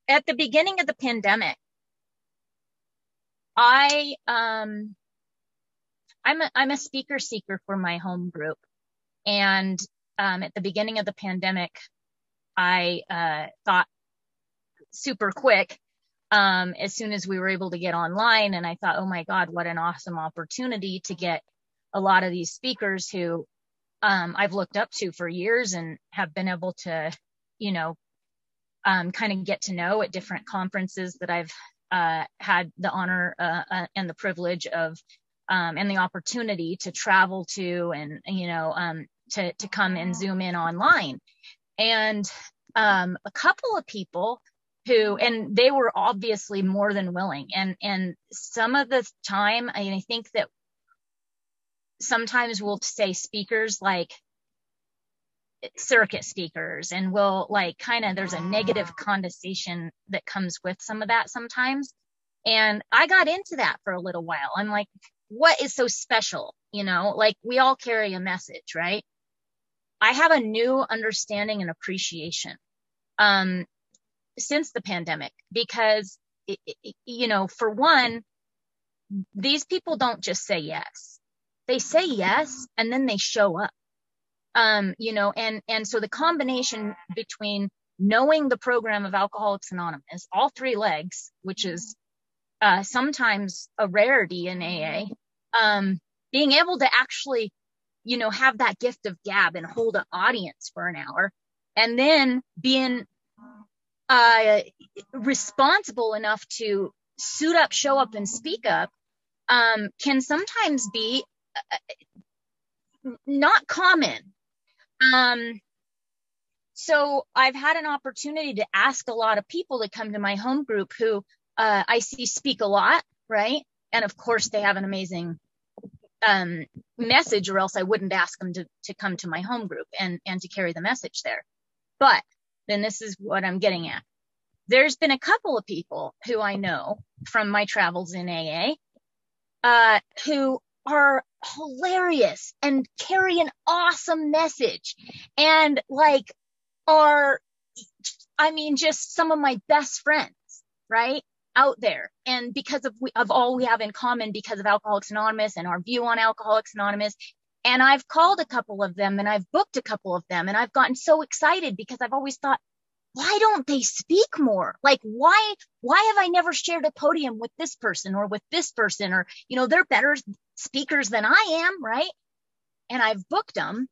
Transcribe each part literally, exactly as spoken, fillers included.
at the beginning of the pandemic, I, um, I'm a, I'm a speaker seeker for my home group. And, um, at the beginning of the pandemic, I, uh, thought super quick, um, as soon as we were able to get online. And I thought, oh my God, what an awesome opportunity to get a lot of these speakers who, um, I've looked up to for years and have been able to, you know, um, kind of get to know at different conferences that I've, uh, had the honor, uh, uh, and the privilege of, um, and the opportunity to travel to, and, you know, um, to, to come and Zoom in online. And, um, a couple of people who, and they were obviously more than willing. And, and some of the time, I, I think that sometimes we'll say speakers like circuit speakers, and we'll like kind of, there's a negative connotation that comes with some of that sometimes. And I got into that for a little while. I'm like, what is so special? You know, like we all carry a message, right? I have a new understanding and appreciation, um, since the pandemic, because, it, it, you know, for one, these people don't just say yes. They say yes, and then they show up. Um, you know, and, and so the combination between knowing the program of Alcoholics Anonymous, all three legs, which is, uh, sometimes a rarity in A A, um, being able to actually, you know, have that gift of gab and hold an audience for an hour, and then being, uh, responsible enough to suit up, show up, and speak up, um, can sometimes be uh, not common. Um, so I've had an opportunity to ask a lot of people to come to my home group who, uh, I see speak a lot, right? And of course they have an amazing, um, message, or else I wouldn't ask them to, to come to my home group and, and to carry the message there. But then this is what I'm getting at. There's been a couple of people who I know from my travels in A A, uh, who are hilarious and carry an awesome message, and like are, I mean, just some of my best friends, right, out there. And because of, we, of all we have in common, because of Alcoholics Anonymous and our view on Alcoholics Anonymous. And I've called a couple of them, and I've booked a couple of them, and I've gotten so excited because I've always thought, why don't they speak more? Like, why, why have I never shared a podium with this person or with this person? Or, you know, they're better speakers than I am, right? And I've booked them,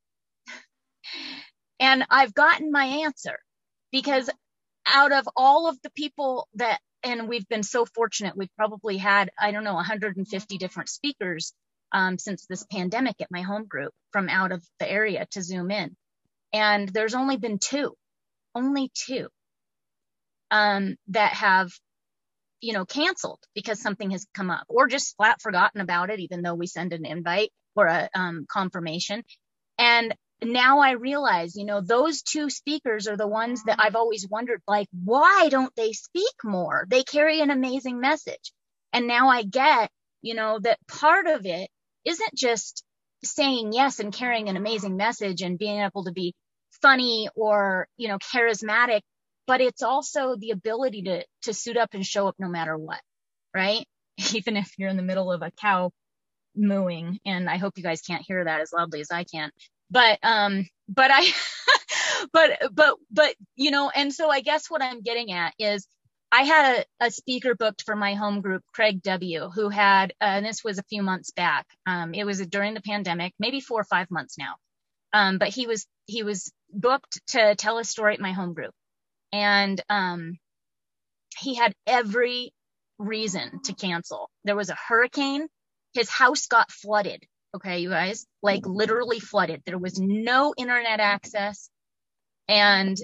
and I've gotten my answer, because out of all of the people that, and we've been so fortunate, we've probably had, I don't know, one hundred fifty different speakers, um, since this pandemic at my home group from out of the area to Zoom in. And there's only been two. Only two, um, that have, you know, canceled because something has come up, or just flat forgotten about it, even though we send an invite or a, um, confirmation. And now I realize, you know, those two speakers are the ones that I've always wondered, like, why don't they speak more? They carry an amazing message. And now I get, you know, that part of it isn't just saying yes and carrying an amazing message and being able to be funny or, you know, charismatic, but it's also the ability to, to suit up and show up no matter what, right? Even if you're in the middle of a cow mooing, and I hope you guys can't hear that as loudly as I can, but, um, but I, but, but, but, you know, and so I guess what I'm getting at is I had a, a speaker booked for my home group, Craig W., who had, uh, and this was a few months back. Um, it was during the pandemic, maybe four or five months now. Um, but he was, he was booked to tell a story at my home group. And, um, he had every reason to cancel. There was a hurricane. His house got flooded. Okay, you guys, like literally flooded. There was no internet access. And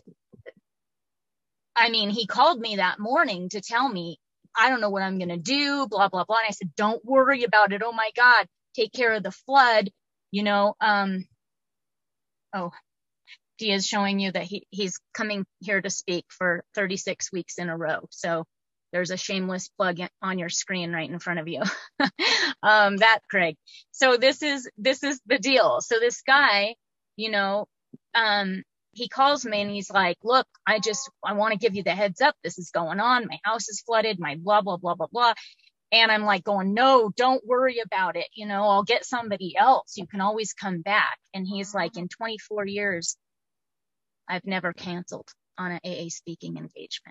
I mean, he called me that morning to tell me, I don't know what I'm going to do, blah, blah, blah. And I said, don't worry about it. Oh my God, take care of the flood. You know, um, oh, he is showing you that he, he's coming here to speak for thirty-six weeks in a row. So there's a shameless plug on your screen right in front of you. um, that Craig. So this is, this is the deal. So this guy, you know, um, he calls me and he's like, look, I just, I want to give you the heads up. This is going on. My house is flooded, my blah, blah, blah, blah, blah. And I'm like going, no, don't worry about it. You know, I'll get somebody else. You can always come back. And he's like, in twenty-four years, I've never canceled on an A A speaking engagement.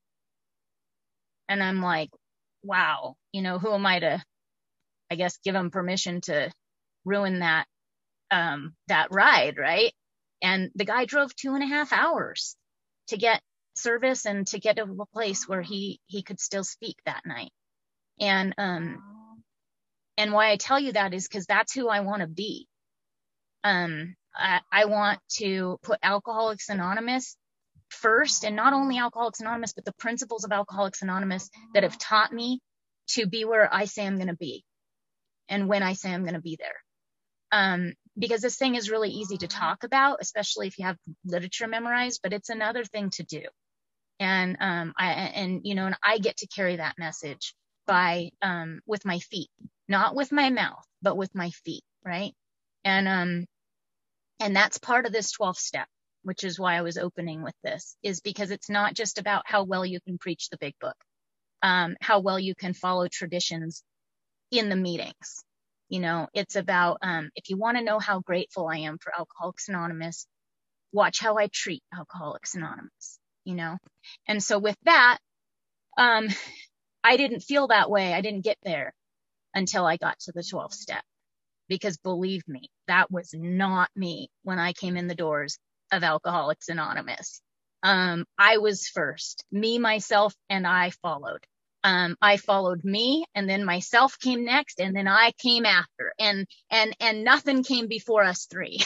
And I'm like, wow, you know, who am I to, I guess, give him permission to ruin that, um, that ride, right? And the guy drove two and a half hours to get service and to get to a place where he, he could still speak that night. And, um, and why I tell you that is because that's who I want to be. Um, I, I want to put Alcoholics Anonymous first, and not only Alcoholics Anonymous, but the principles of Alcoholics Anonymous that have taught me to be where I say I'm going to be and when I say I'm going to be there. Um, because this thing is really easy to talk about, especially if you have literature memorized, but it's another thing to do. And, um, I, and, you know, and I get to carry that message by, um, with my feet, not with my mouth, but with my feet. Right. And, um, and that's part of this twelfth step, which is why I was opening with this, is because it's not just about how well you can preach the big book, um, how well you can follow traditions in the meetings. You know, it's about, um, if you want to know how grateful I am for Alcoholics Anonymous, watch how I treat Alcoholics Anonymous, you know? And so with that, um, I didn't feel that way. I didn't get there until I got to the twelfth step, because believe me, that was not me when I came in the doors of Alcoholics Anonymous. Um, I was first, me, myself, and I followed. Um, I followed me, and then myself came next, and then I came after, and, and, and nothing came before us three.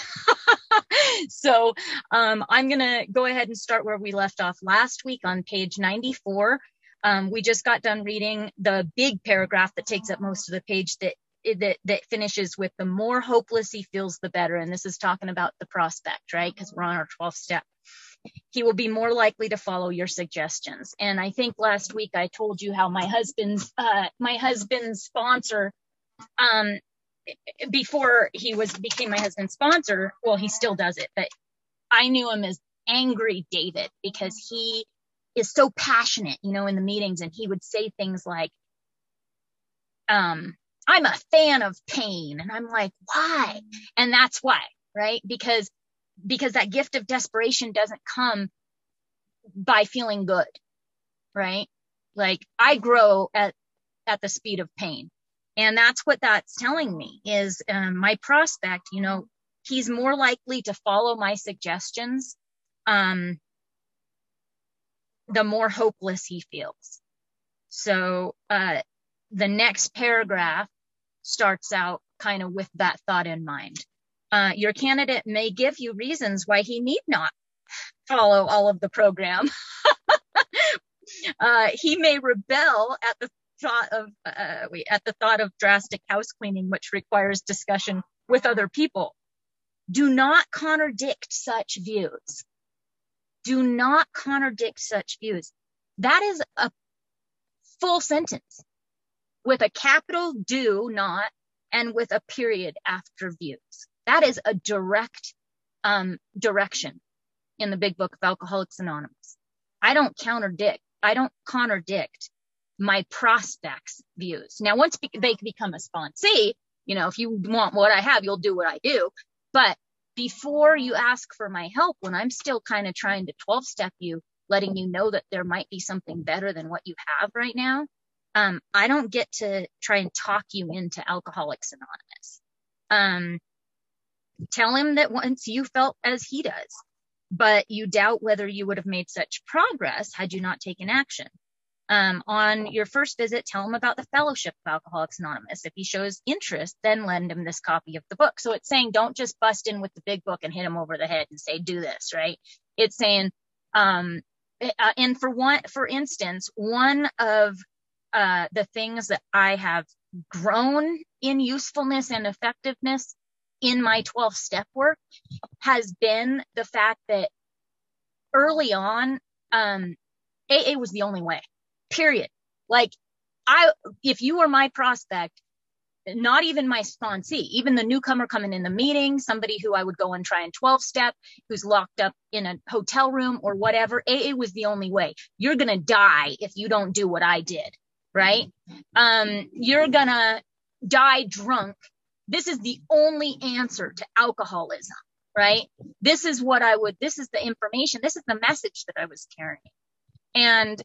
So, um, I'm going to go ahead and start where we left off last week on page ninety-four. Um, we just got done reading the big paragraph that takes up most of the page that, that, that finishes with the more hopeless he feels, the better. And this is talking about the prospect, right? Because we're on our twelfth step. He will be more likely to follow your suggestions. And I think last week I told you how my husband's, uh, my husband's sponsor, um, before he was, became my husband's sponsor, well, he still does it, but I knew him as Angry David, because he is so passionate, you know, in the meetings. And he would say things like, um, I'm a fan of pain. And I'm like, why? And that's why, right? Because because that gift of desperation doesn't come by feeling good, right? Like, I grow at, at the speed of pain. And that's what that's telling me is, um, my prospect, you know, he's more likely to follow my suggestions, um, the more hopeless he feels. So, uh, the next paragraph starts out kind of with that thought in mind. Uh, your candidate may give you reasons why he need not follow all of the program. uh, he may rebel at the thought of uh, wait, at the thought of drastic house cleaning, which requires discussion with other people. Do not contradict such views. Do not contradict such views. That is a full sentence with a capital do not and with a period after views. That is a direct um, direction in the big book of Alcoholics Anonymous. I don't contradict. I don't contradict my prospects' views. Now, once be- they become a sponsee, you know, if you want what I have, you'll do what I do. But before you ask for my help, when I'm still kind of trying to twelve-step you, letting you know that there might be something better than what you have right now, um, I don't get to try and talk you into Alcoholics Anonymous. Um, Tell him that once you felt as he does, but you doubt whether you would have made such progress had you not taken action. Um, on your first visit, tell him about the Fellowship of Alcoholics Anonymous. If he shows interest, then lend him this copy of the book. So it's saying, don't just bust in with the big book and hit him over the head and say, do this, right? It's saying, um, uh, and for one, for instance, one of uh, the things that I have grown in usefulness and effectiveness in my twelve step work has been the fact that early on, um, A A was the only way, period. Like, I, if you were my prospect, not even my sponsee, even the newcomer coming in the meeting, somebody who I would go and try and twelve step, who's locked up in a hotel room or whatever. A A was the only way. You're going to die if you don't do what I did, right? Um, you're going to die drunk. This is the only answer to alcoholism, right? This is what I would, this is the information, this is the message that I was carrying. And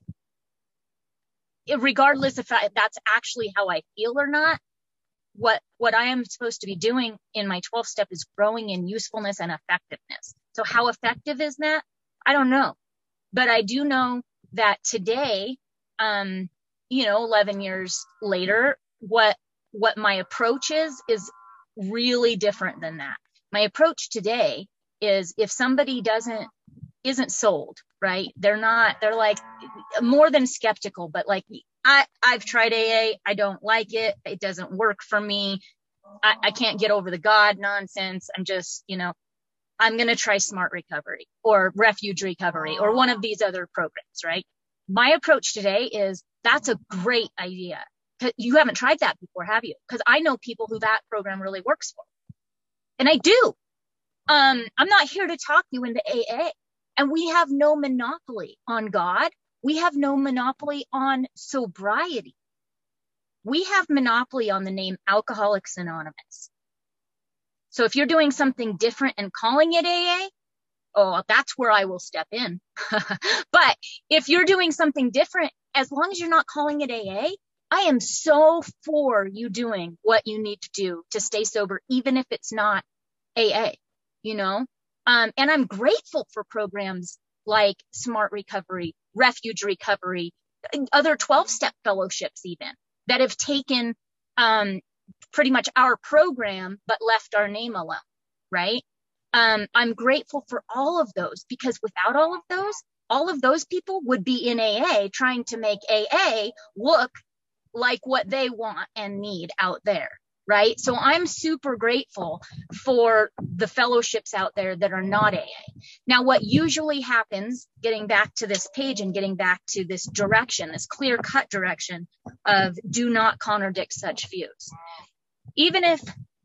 regardless if I, that's actually how I feel or not, what, what I am supposed to be doing in my twelve step is growing in usefulness and effectiveness. So how effective is that? I don't know, but I do know that today, um, you know, eleven years later, what, what my approach is, is really different than that. My approach today is if somebody doesn't, isn't sold, right? They're not, they're like more than skeptical, but like, I, I've tried A A. I don't like it. It doesn't work for me. I, I can't get over the God nonsense. I'm just, you know, I'm going to try Smart Recovery or Refuge Recovery or one of these other programs, right? My approach today is that's a great idea. You haven't tried that before, have you? Because I know people who that program really works for. And I do. Um, I'm not here to talk you into A A. And we have no monopoly on God. We have no monopoly on sobriety. We have monopoly on the name Alcoholics Anonymous. So if you're doing something different and calling it A A, oh, that's where I will step in. But if you're doing something different, as long as you're not calling it A A, I am so for you doing what you need to do to stay sober, even if it's not A A, you know? Um, and I'm grateful for programs like Smart Recovery, Refuge Recovery, other twelve step fellowships even that have taken um, pretty much our program, but left our name alone, right? Um, I'm grateful for all of those because without all of those, all of those people would be in A A trying to make A A look like what they want and need out there, right? So I'm super grateful for the fellowships out there that are not A A. Now, what usually happens, getting back to this page and getting back to this direction, this clear cut direction of do not contradict such views. Even if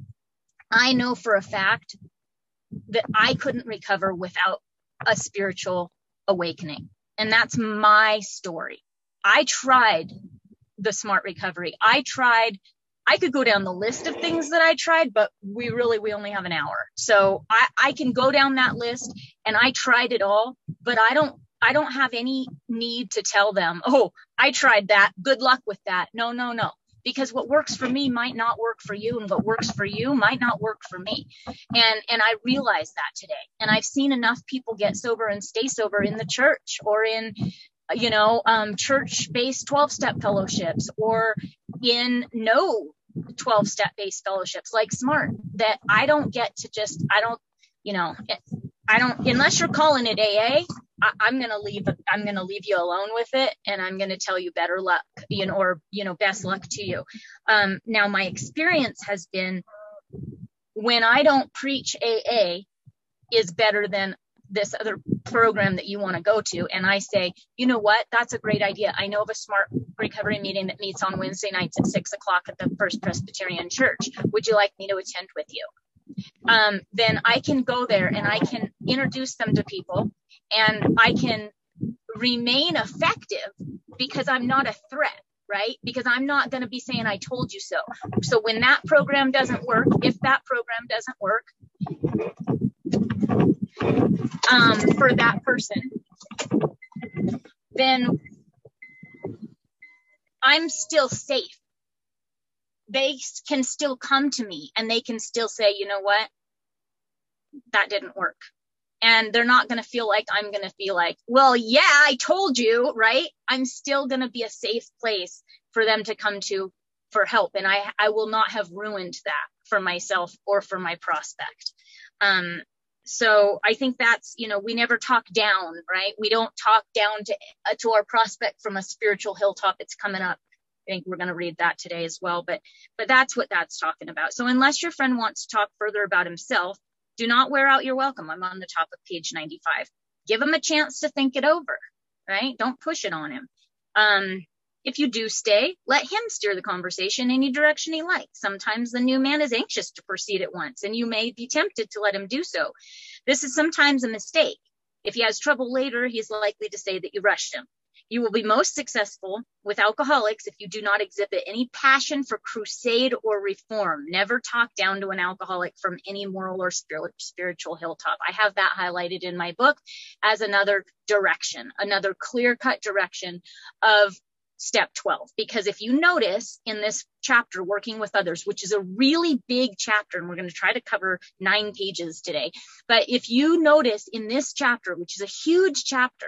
I know for a fact that I couldn't recover without a spiritual awakening, and that's my story. I tried the Smart Recovery. I tried, I could go down the list of things that I tried, but we really, we only have an hour. So I, I can go down that list and I tried it all, but I don't, I don't have any need to tell them, oh, I tried that. Good luck with that. No, no, no. Because what works for me might not work for you, and what works for you might not work for me. And, and I realize that today. And I've seen enough people get sober and stay sober in the church or in, you know, um, church-based twelve step fellowships or in no twelve step based fellowships like Smart that I don't get to just, I don't, you know, I don't, unless you're calling it A A, I, I'm going to leave, I'm going to leave you alone with it. And I'm going to tell you better luck, you know, or, you know, best luck to you. Um, now my experience has been when I don't preach A A is better than this other program that you want to go to. And I say, you know what, that's a great idea. I know of a Smart Recovery meeting that meets on Wednesday nights at six o'clock at the First Presbyterian Church. Would you like me to attend with you? Um, then I can go there and I can introduce them to people and I can remain effective because I'm not a threat, right? Because I'm not going to be saying, I told you so. So when that program doesn't work, if that program doesn't work, um, for that person, then I'm still safe. They can still come to me and they can still say, you know what, that didn't work. And they're not going to feel like I'm going to feel like, well, yeah, I told you, right? I'm still going to be a safe place for them to come to for help. And I, I will not have ruined that for myself or for my prospect. Um, so I think that's, you know, we never talk down, right? We don't talk down to, uh, to our prospect from a spiritual hilltop. It's coming up. I think we're going to read that today as well, but, but that's what that's talking about. So unless your friend wants to talk further about himself, do not wear out your welcome. I'm on the top of page ninety-five. Give him a chance to think it over, right? Don't push it on him. Um, If you do stay, let him steer the conversation any direction he likes. Sometimes the new man is anxious to proceed at once, and you may be tempted to let him do so. This is sometimes a mistake. If he has trouble later, he's likely to say that you rushed him. You will be most successful with alcoholics if you do not exhibit any passion for crusade or reform. Never talk down to an alcoholic from any moral or spiritual hilltop. I have that highlighted in my book as another direction, another clear-cut direction of step twelve. Because if you notice in this chapter, Working with Others, which is a really big chapter, and we're going to try to cover nine pages today. But if you notice in this chapter, which is a huge chapter,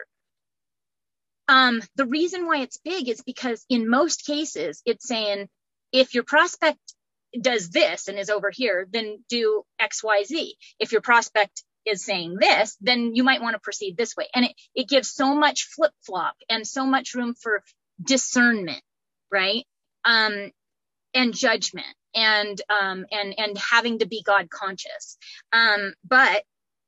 Um, the reason why it's big is because in most cases, it's saying, if your prospect does this and is over here, then do X, Y, Z. If your prospect is saying this, then you might want to proceed this way. And it, it gives so much flip flop and so much room for discernment, right? Um, and judgment and, um, and, and having to be God conscious. Um, but,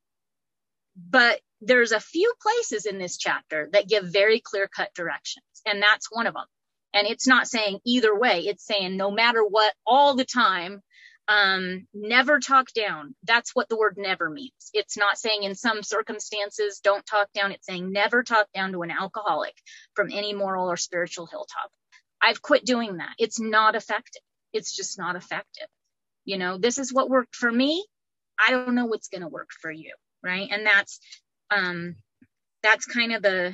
but there's a few places in this chapter that give very clear-cut directions, and that's one of them. And it's not saying either way. It's saying no matter what, all the time, um, never talk down. That's what the word never means. It's not saying in some circumstances, don't talk down. It's saying never talk down to an alcoholic from any moral or spiritual hilltop. I've quit doing that. It's not effective. It's just not effective. You know, this is what worked for me. I don't know what's going to work for you, right? And that's Um, that's kind of the,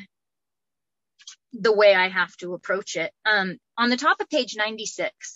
the way I have to approach it. Um, on the top of page ninety-six,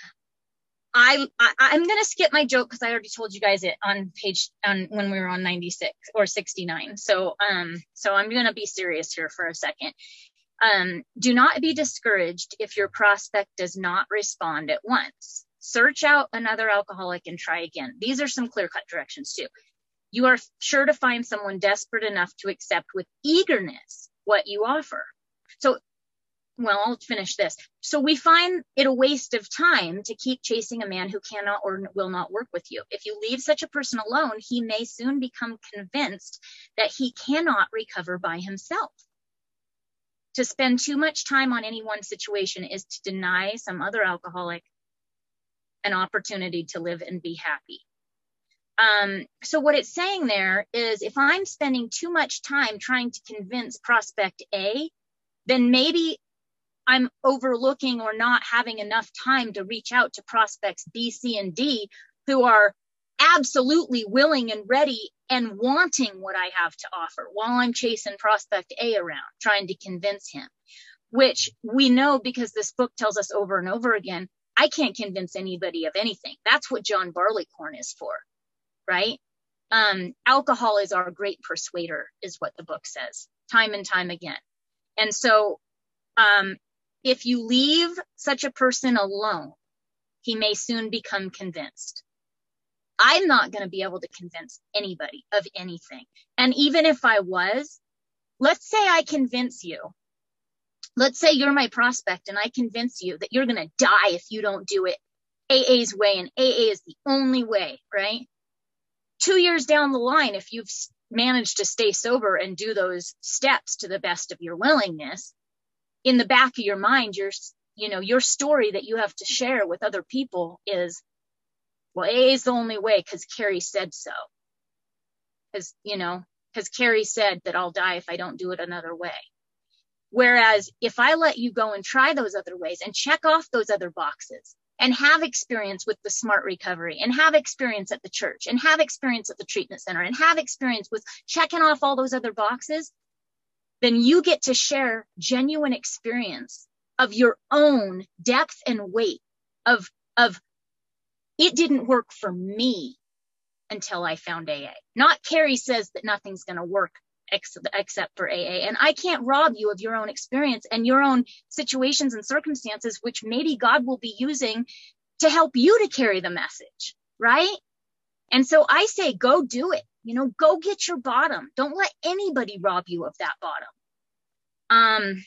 I, I I'm going to skip my joke because I already told you guys it on page, on when we were on ninety-six or sixty-nine. So, um, so I'm going to be serious here for a second. Um, do not be discouraged if your prospect does not respond at once. Search out another alcoholic and try again. These are some clear-cut directions too. You are sure to find someone desperate enough to accept with eagerness what you offer. So, well, I'll finish this. So we find it a waste of time to keep chasing a man who cannot or will not work with you. If you leave such a person alone, he may soon become convinced that he cannot recover by himself. To spend too much time on any one situation is to deny some other alcoholic an opportunity to live and be happy. Um, so what it's saying there is if I'm spending too much time trying to convince prospect A, then maybe I'm overlooking or not having enough time to reach out to prospects B, C, and D who are absolutely willing and ready and wanting what I have to offer while I'm chasing prospect A around, trying to convince him, which we know because this book tells us over and over again, I can't convince anybody of anything. That's what John Barleycorn is for. Right? Um, alcohol is our great persuader, is what the book says, time and time again. And so um, if you leave such a person alone, he may soon become convinced. I'm not going to be able to convince anybody of anything. And even if I was, let's say I convince you. Let's say you're my prospect and I convince you that you're going to die if you don't do it A A's way, and A A is the only way, right? Two years down the line, if you've managed to stay sober and do those steps to the best of your willingness, in the back of your mind, your, you know, your story that you have to share with other people is, well, A A is the only way because Carrie said so. Because, you know, because Carrie said that I'll die if I don't do it another way. Whereas if I let you go and try those other ways and check off those other boxes, and have experience with the Smart Recovery, and have experience at the church, and have experience at the treatment center, and have experience with checking off all those other boxes, then you get to share genuine experience of your own depth and weight of, of it didn't work for me until I found A A. Not Carrie says that nothing's going to work except for A A. And I can't rob you of your own experience and your own situations and circumstances, which maybe God will be using to help you to carry the message, right? And so I say, go do it. You know, go get your bottom. Don't let anybody rob you of that bottom. Um,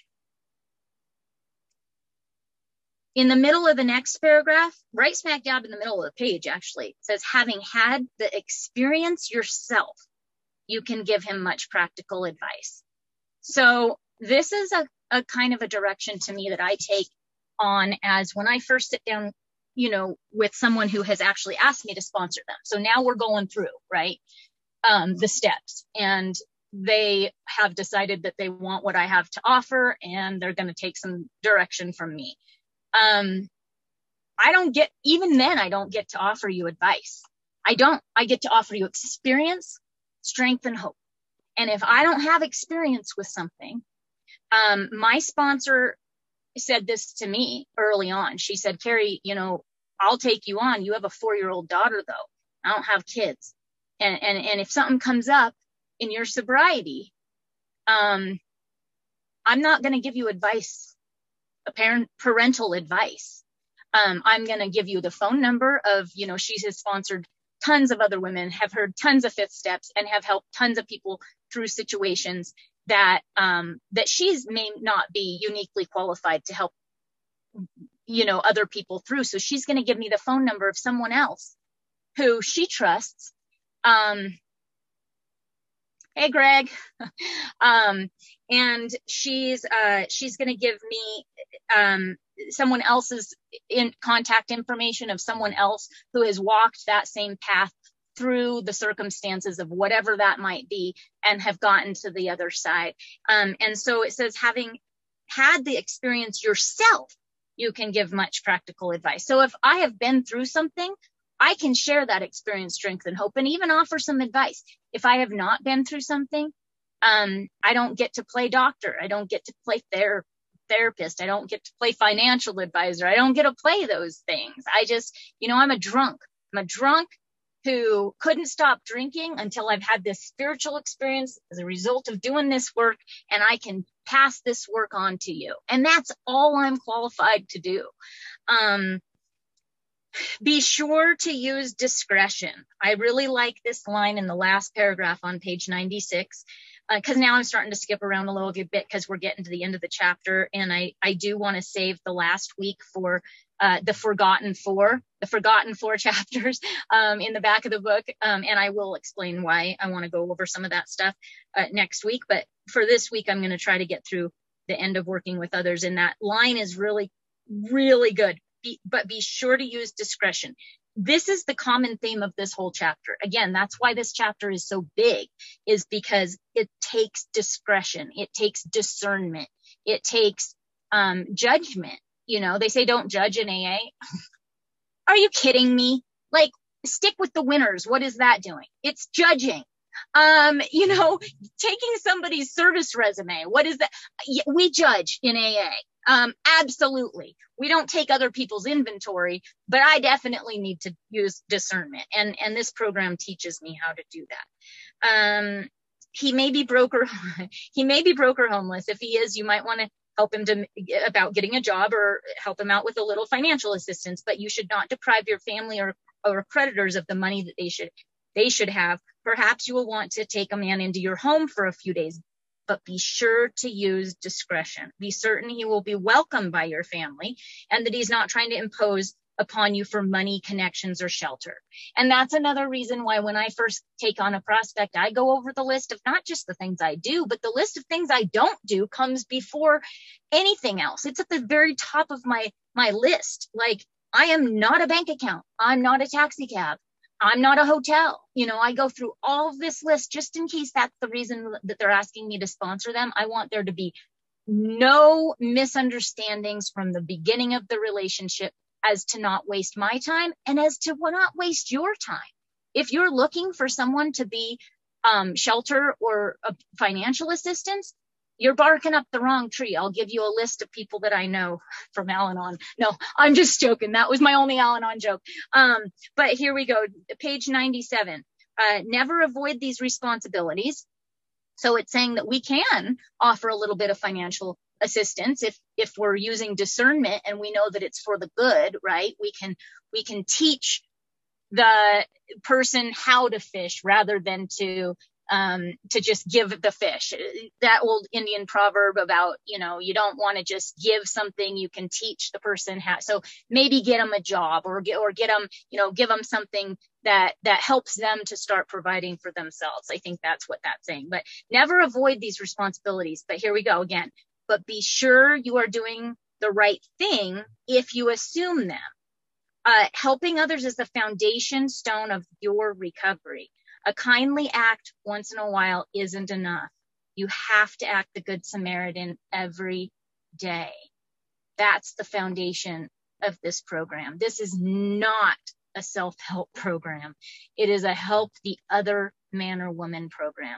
in the middle of the next paragraph, right smack dab in the middle of the page, actually, it says, having had the experience yourself, you can give him much practical advice. So this is a a kind of a direction to me that I take on as when I first sit down, you know, with someone who has actually asked me to sponsor them. So now we're going through, right, um, the steps, and they have decided that they want what I have to offer, and they're going to take some direction from me. Um, I don't get, even then, I don't get to offer you advice. I don't, I get to offer you experience, strength, and hope. And if I don't have experience with something, um, my sponsor said this to me early on. She said, Carrie, you know, I'll take you on. You have a four-year-old daughter, though. I don't have kids. And, and, and if something comes up in your sobriety, um, I'm not going to give you advice, a parent, parental advice. Um, I'm going to give you the phone number of, you know, she has sponsored tons of other women, have heard tons of fifth steps, and have helped tons of people through situations that, um, that she's may not be uniquely qualified to help, you know, other people through. So she's going to give me the phone number of someone else who she trusts. Um, hey, Greg. um, and she's, uh, she's going to give me, um, someone else's in contact information of someone else who has walked that same path through the circumstances of whatever that might be and have gotten to the other side. Um, and so it says, having had the experience yourself, you can give much practical advice. So if I have been through something, I can share that experience, strength, and hope, and even offer some advice. If I have not been through something, um, I don't get to play doctor. I don't get to play ther- therapist. I don't get to play financial advisor. I don't get to play those things. I just, you know, I'm a drunk. I'm a drunk who couldn't stop drinking until I've had this spiritual experience as a result of doing this work, and I can pass this work on to you. And that's all I'm qualified to do. Um, Be sure to use discretion. I really like this line in the last paragraph on page ninety-six, because uh, now I'm starting to skip around a little bit because we're getting to the end of the chapter. And I, I do want to save the last week for uh, the Forgotten Four, the Forgotten Four chapters um, in the back of the book. Um, and I will explain why I want to go over some of that stuff uh, next week. But for this week, I'm going to try to get through the end of Working with Others. And that line is really, really good. Be, but be sure to use discretion. This is the common theme of this whole chapter. Again, that's why this chapter is so big, is because it takes discretion. It takes discernment. It takes um, judgment. You know, they say don't judge in A A. Are you kidding me? Like, stick with the winners. What is that doing? It's judging. Um, you know, taking somebody's service resume. What is that? We judge in A A. Um, absolutely. We don't take other people's inventory, but I definitely need to use discernment. And, and this program teaches me how to do that. Um, he may be broke or, he may be broke or homeless. If he is, you might want to help him to, about getting a job, or help him out with a little financial assistance, but you should not deprive your family or, or creditors of the money that they should, they should have. Perhaps you will want to take a man into your home for a few days, but be sure to use discretion. Be certain he will be welcomed by your family and that he's not trying to impose upon you for money, connections, or shelter. And that's another reason why when I first take on a prospect, I go over the list of not just the things I do, but the list of things I don't do comes before anything else. It's at the very top of my, my list. Like, I am not a bank account. I'm not a taxi cab. I'm not a hotel. You know, I go through all of this list just in case that's the reason that they're asking me to sponsor them. I want there to be no misunderstandings from the beginning of the relationship as to not waste my time and as to not waste your time. If you're looking for someone to be um, shelter or uh, financial assistance, you're barking up the wrong tree. I'll give you a list of people that I know from Al-Anon. No, I'm just joking. That was my only Al-Anon joke. Um, but here we go. Page ninety-seven. Uh, never avoid these responsibilities. So it's saying that we can offer a little bit of financial assistance if, if we're using discernment and we know that it's for the good, right? We can, we can teach the person how to fish rather than to um, to just give the fish. That old Indian proverb about, you know, you don't want to just give something, you can teach the person how. So maybe get them a job or get, or get them, you know, give them something that, that helps them to start providing for themselves. I think that's what that's saying, but never avoid these responsibilities. But here we go again. but be sure you are doing the right thing if you assume them. Uh, helping others is the foundation stone of your recovery. A kindly act once in a while isn't enough. You have to act the Good Samaritan every day. That's the foundation of this program. This is not a self-help program. It is a help the other man or woman program.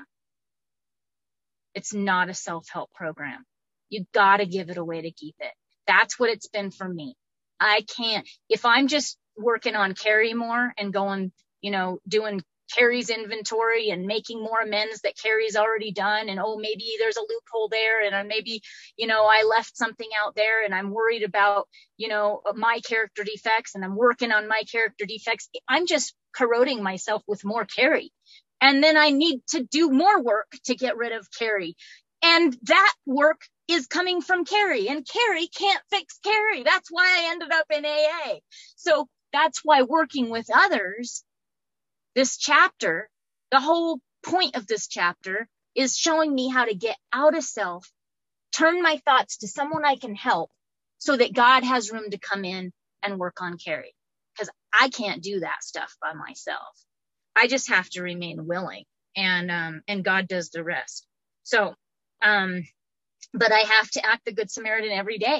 It's not a self-help program. You got to give it away to keep it. That's what it's been for me. I can't, if I'm just working on Carrie more and going, you know, doing Carrie's inventory and making more amends that Carrie's already done. And, oh, maybe there's a loophole there. And maybe, you know, I left something out there and I'm worried about, you know, my character defects and I'm working on my character defects. I'm just corroding myself with more Carrie. And then I need to do more work to get rid of Carrie. And that work is coming from Carrie, and Carrie can't fix Carrie. That's why I ended up in A A. So that's why working with others, this chapter, the whole point of this chapter is showing me how to get out of self, turn my thoughts to someone I can help so that God has room to come in and work on Carrie, because I can't do that stuff by myself. I just have to remain willing, and, um, and God does the rest. So, um, but I have to act the Good Samaritan every day,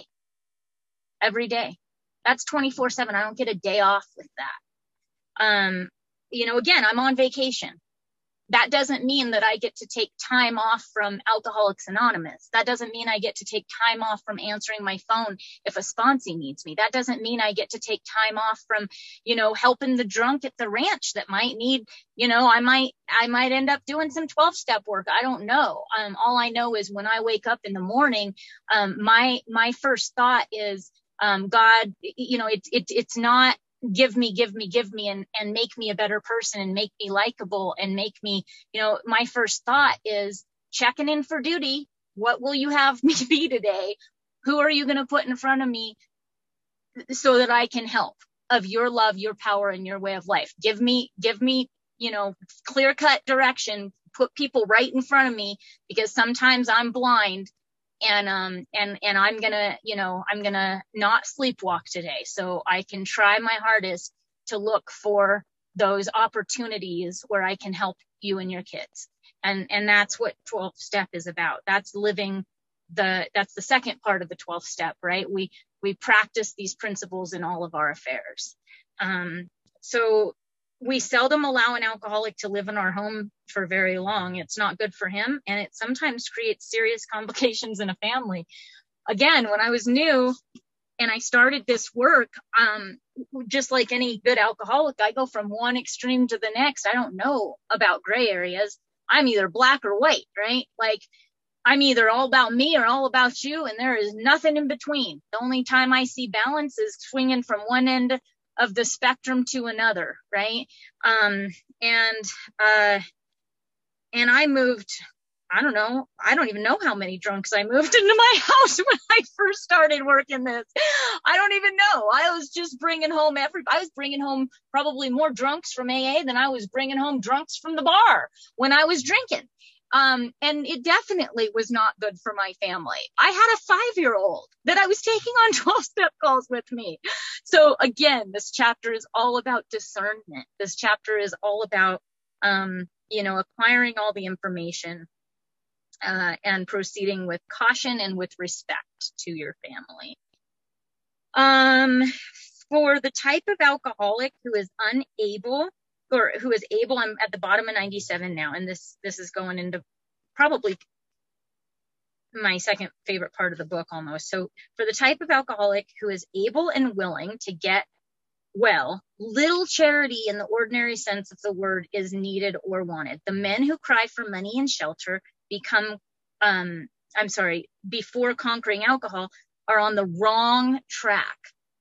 every day. That's twenty-four seven. I don't get a day off with that. Um, you know, again, I'm on vacation. That doesn't mean that I get to take time off from Alcoholics Anonymous. That doesn't mean I get to take time off from answering my phone if a sponsee needs me. That doesn't mean I get to take time off from, you know, helping the drunk at the ranch that might need, you know, I might, I might end up doing some twelve step work. I don't know. Um, all I know is when I wake up in the morning, um, my, my first thought is, um, God, you know, it's, it, it's not, give me, give me, give me, and, and make me a better person and make me likable and make me, you know, my first thought is checking in for duty. What will you have me be today? Who are you going to put in front of me so that I can help of your love, your power, and your way of life? Give me, give me, you know, clear cut direction, put people right in front of me, because sometimes I'm blind. And, um, and, and I'm gonna, you know, I'm gonna not sleepwalk today. So I can try my hardest to look for those opportunities where I can help you and your kids. And, and that's what twelfth step is about. That's living the, that's the second part of the twelfth step, right? We, we practice these principles in all of our affairs. Um, so we seldom allow an alcoholic to live in our home for very long. It's not good for him, and it sometimes creates serious complications in a family. Again, when I was new and I started this work, um, just like any good alcoholic, I go from one extreme to the next. I don't know about gray areas. I'm either black or white, right? Like, I'm either all about me or all about you, and there is nothing in between. The only time I see balance is swinging from one end of the spectrum to another, right? Um, and, uh, and I moved, I don't know, I don't even know how many drunks I moved into my house when I first started working this. I don't even know. I was just bringing home every, I was bringing home probably more drunks from A A than I was bringing home drunks from the bar when I was drinking. Um, and it definitely was not good for my family. I had a five-year-old that I was taking on twelve-step calls with me. So again, this chapter is all about discernment. This chapter is all about, um, you know, acquiring all the information, uh, and proceeding with caution and with respect to your family. Um, for the type of alcoholic who is unable or who is able, I'm at the bottom of ninety-seven now, and this, this is going into probably my second favorite part of the book almost. So for the type of alcoholic who is able and willing to get well, little charity in the ordinary sense of the word is needed or wanted. The men who cry for money and shelter become, um, I'm sorry, before conquering alcohol are on the wrong track.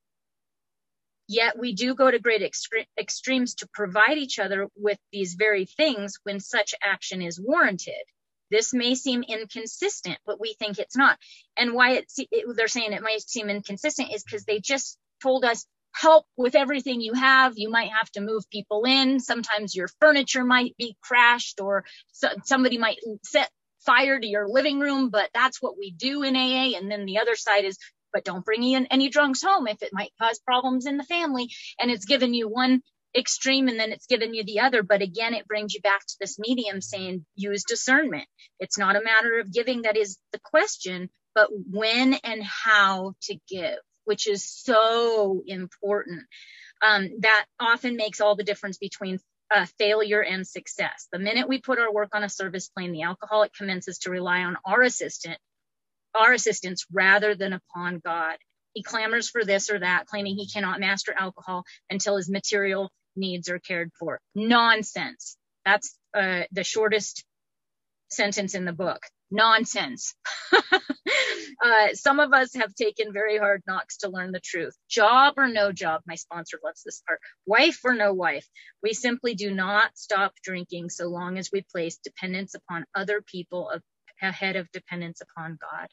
Yet we do go to great extre- extremes to provide each other with these very things when such action is warranted. This may seem inconsistent, but we think it's not. And why it's, it, they're saying it might seem inconsistent is because they just told us, help with everything you have. You might have to move people in. Sometimes your furniture might be crashed, or so, somebody might set fire to your living room, but that's what we do in A A. And then the other side is, but don't bring in any drunks home if it might cause problems in the family. And it's given you one extreme and then it's given you the other. But again, it brings you back to this medium saying, use discernment. It's not a matter of giving that is the question, but when and how to give, which is so important. Um, that often makes all the difference between uh, failure and success. The minute we put our work on a service plane, the alcoholic commences to rely on our assistant, our assistance rather than upon God. He clamors for this or that, claiming he cannot master alcohol until his material needs are cared for. Nonsense. That's uh, the shortest sentence in the book. Nonsense. uh, some of us have taken very hard knocks to learn the truth. Job or no job, my sponsor loves this part. Wife or no wife, we simply do not stop drinking so long as we place dependence upon other people of, ahead of dependence upon God.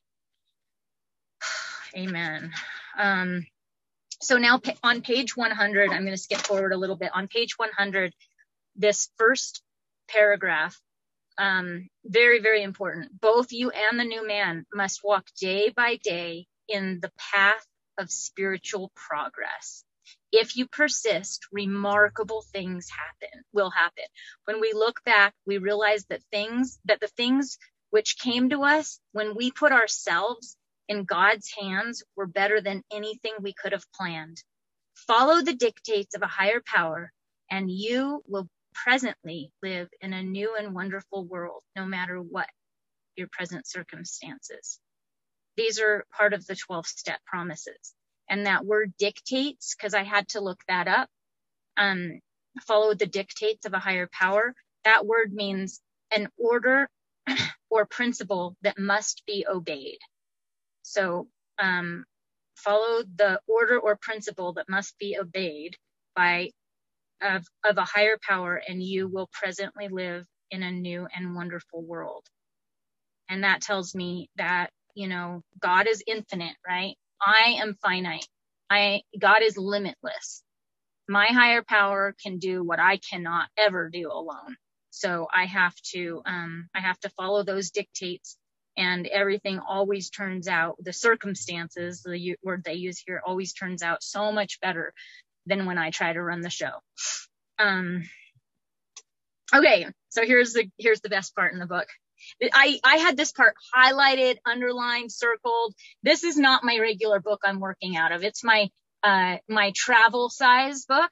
Amen. Um, so now on page one hundred, I'm going to skip forward a little bit. On page one hundred, this first paragraph, um, very, very important. Both you and the new man must walk day by day in the path of spiritual progress. If you persist, remarkable things happen, will happen. When we look back, we realize that things, that the things which came to us when we put ourselves in God's hands were better than anything we could have planned. Follow the dictates of a higher power, and you will presently live in a new and wonderful world, no matter what your present circumstances. These are part of the twelve-step promises. And that word dictates, because I had to look that up, um, follow the dictates of a higher power. That word means an order or principle that must be obeyed. So um, follow the order or principle that must be obeyed by of, of a higher power, and you will presently live in a new and wonderful world. And that tells me that, you know, God is infinite, right? I am finite. I God is limitless. My higher power can do what I cannot ever do alone. So I have to um, I have to follow those dictates. And everything always turns out, the circumstances, the word they use here, always turns out so much better than when I try to run the show. Um, okay, so here's the here's the best part in the book. I, I had this part highlighted, underlined, circled. This is not my regular book I'm working out of. It's my uh, my travel size book,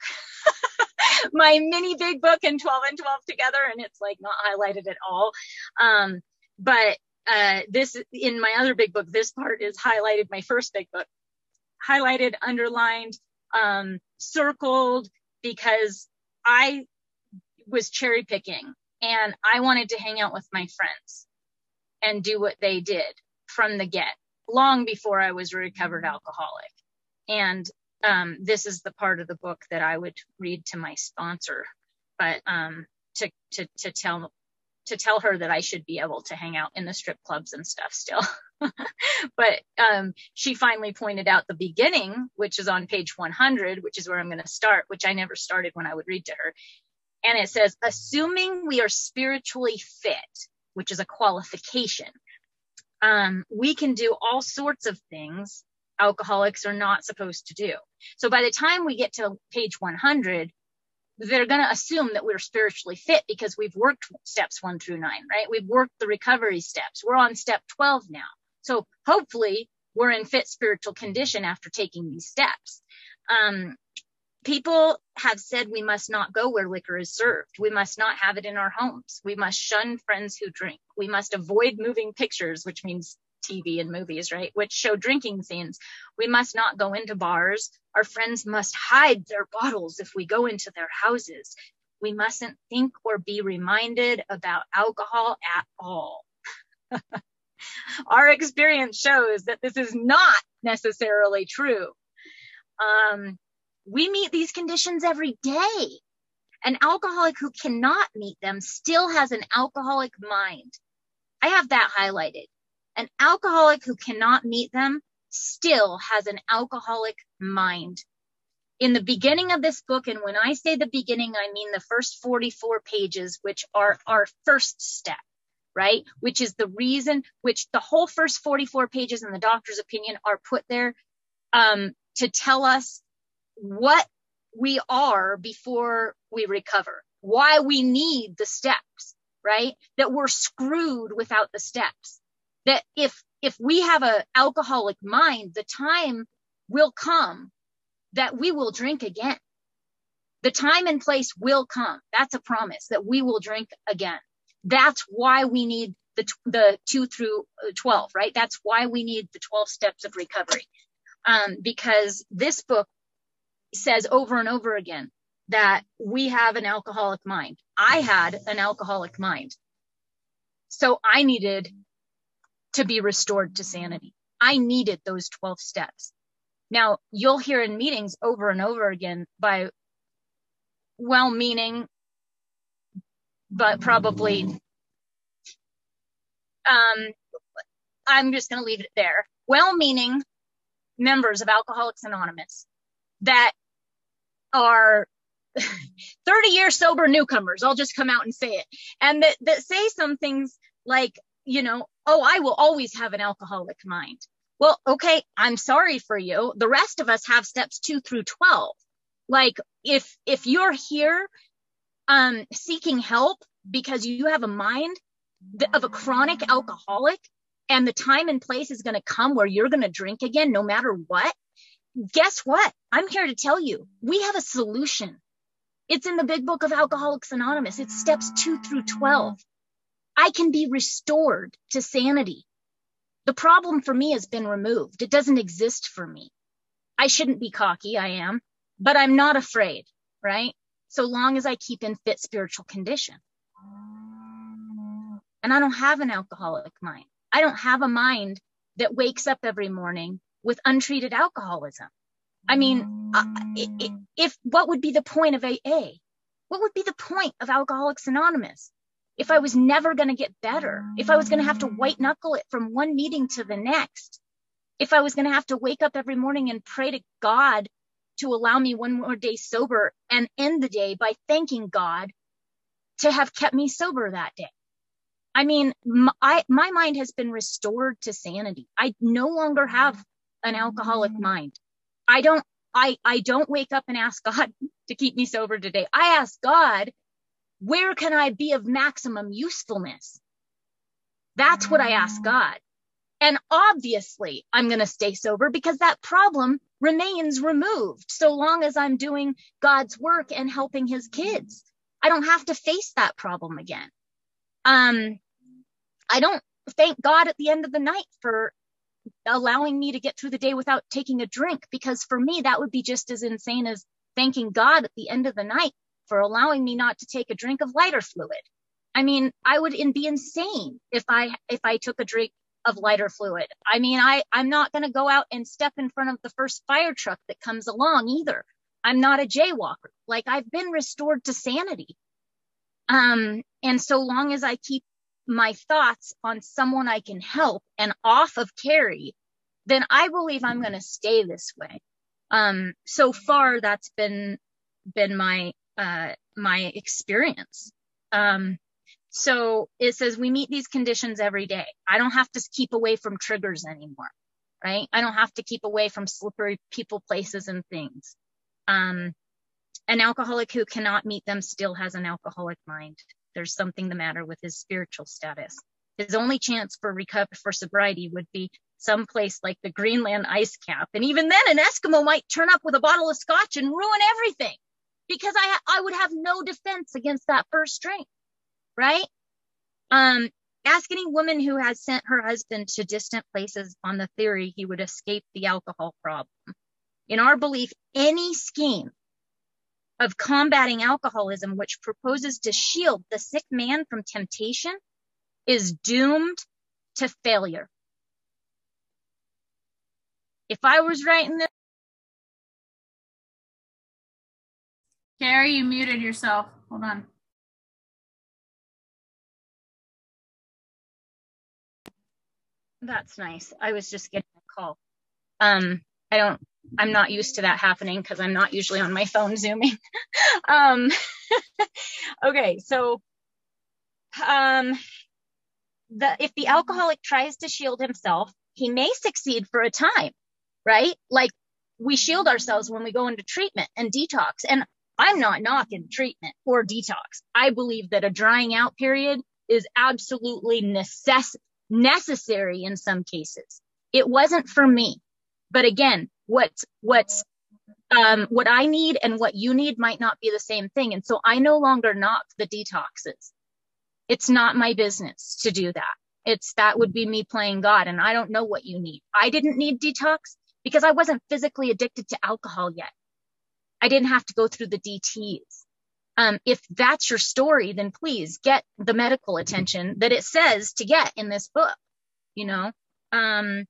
my mini big book in twelve and twelve together, and it's like not highlighted at all. Um, but Uh, this in my other big book, this part is highlighted, my first big book, highlighted, underlined, um, circled, because I was cherry picking and I wanted to hang out with my friends and do what they did from the get, long before I was a recovered alcoholic. And um, this is the part of the book that I would read to my sponsor, but um, to, to, to tell to tell her that I should be able to hang out in the strip clubs and stuff still. But um, she finally pointed out the beginning, which is on page one hundred, which is where I'm going to start, which I never started when I would read to her. And it says, assuming we are spiritually fit, which is a qualification, um, we can do all sorts of things alcoholics are not supposed to do. So by the time we get to page one hundred, they're going to assume that we're spiritually fit because we've worked steps one through nine, right? We've worked the recovery steps. We're on step twelve now. So hopefully we're in fit spiritual condition after taking these steps. Um, people have said we must not go where liquor is served. We must not have it in our homes. We must shun friends who drink. We must avoid moving pictures, which means T V and movies, right, which show drinking scenes. We must not go into bars. Our friends must hide their bottles if we go into their houses. We mustn't think or be reminded about alcohol at all. Our experience shows that this is not necessarily true. Um, we meet these conditions every day. An alcoholic who cannot meet them still has an alcoholic mind. I have that highlighted. An alcoholic who cannot meet them still has an alcoholic mind. In the beginning of this book, and when I say the beginning, I mean the first forty-four pages, which are our first step. right? Which is the reason, which the whole first forty-four pages in the doctor's opinion are put there um, to tell us what we are before we recover, why we need the steps, right? That we're screwed without the steps. That if if we have an alcoholic mind, the time will come that we will drink again. The time and place will come. That's a promise that we will drink again. That's why we need the the two through twelve, right? That's why we need the twelve steps of recovery. Um, because this book says over and over again that we have an alcoholic mind. I had an alcoholic mind. So I needed to be restored to sanity. I needed those twelve steps. Now, you'll hear in meetings over and over again by well-meaning, but probably, um, I'm just going to leave it there, well-meaning members of Alcoholics Anonymous that are thirty-year sober newcomers. I'll just come out and say it. And that, that say some things like, you know, oh, I will always have an alcoholic mind. Well, okay, I'm sorry for you. The rest of us have steps two through twelve. Like if, if you're here, um, seeking help because you have a mind of a chronic alcoholic and the time and place is going to come where you're going to drink again, no matter what. Guess what? I'm here to tell you, we have a solution. It's in the big book of Alcoholics Anonymous. It's steps two through twelve. I can be restored to sanity. The problem for me has been removed. It doesn't exist for me. I shouldn't be cocky. I am, but I'm not afraid, right? So long as I keep in fit spiritual condition. And I don't have an alcoholic mind. I don't have a mind that wakes up every morning with untreated alcoholism. I mean, if what would be the point of A A? What would be the point of Alcoholics Anonymous? If I was never going to get better, if I was going to have to white knuckle it from one meeting to the next, if I was going to have to wake up every morning and pray to God to allow me one more day sober and end the day by thanking God to have kept me sober that day. I mean, my, I, my mind has been restored to sanity. I no longer have an alcoholic mind. I don't, I, I don't wake up and ask God to keep me sober today. I ask God, where can I be of maximum usefulness? That's what I ask God. And obviously I'm going to stay sober because that problem remains removed so long as I'm doing God's work and helping his kids. I don't have to face that problem again. Um, I don't thank God at the end of the night for allowing me to get through the day without taking a drink, because for me, that would be just as insane as thanking God at the end of the night for allowing me not to take a drink of lighter fluid. I mean, I would be insane if I, if I took a drink of lighter fluid. I mean, I, I'm not going to go out and step in front of the first fire truck that comes along either. I'm not a jaywalker. Like, I've been restored to sanity. Um, and so long as I keep my thoughts on someone I can help and off of Carrie, then I believe I'm going to stay this way. Um, so far that's been, been my, uh, my experience. Um, so it says we meet these conditions every day. I don't have to keep away from triggers anymore, right? I don't have to keep away from slippery people, places, and things. Um, an alcoholic who cannot meet them still has an alcoholic mind. There's something the matter with his spiritual status. His only chance for recovery, for sobriety would be someplace like the Greenland ice cap. And even then an Eskimo might turn up with a bottle of scotch and ruin everything, because I, I would have no defense against that first drink, right? Um, ask any woman who has sent her husband to distant places on the theory he would escape the alcohol problem. In our belief, any scheme of combating alcoholism which proposes to shield the sick man from temptation is doomed to failure. If I was writing this... Carrie, you muted yourself. Hold on. That's nice. I was just getting a call. Um, I don't, I'm not used to that happening because I'm not usually on my phone Zooming. um, okay, so, um, the, if the alcoholic tries to shield himself, he may succeed for a time, right? Like we shield ourselves when we go into treatment and detox. And I'm not knocking treatment or detox. I believe that a drying out period is absolutely necess- necessary in some cases. It wasn't for me. But again, what's, what's, um, what I need and what you need might not be the same thing. And so I no longer knock the detoxes. It's not my business to do that. It's, that would be me playing God. And I don't know what you need. I didn't need detox because I wasn't physically addicted to alcohol yet. I didn't have to go through the D Ts. Um, if that's your story, then please get the medical attention that it says to get in this book, you know? Um,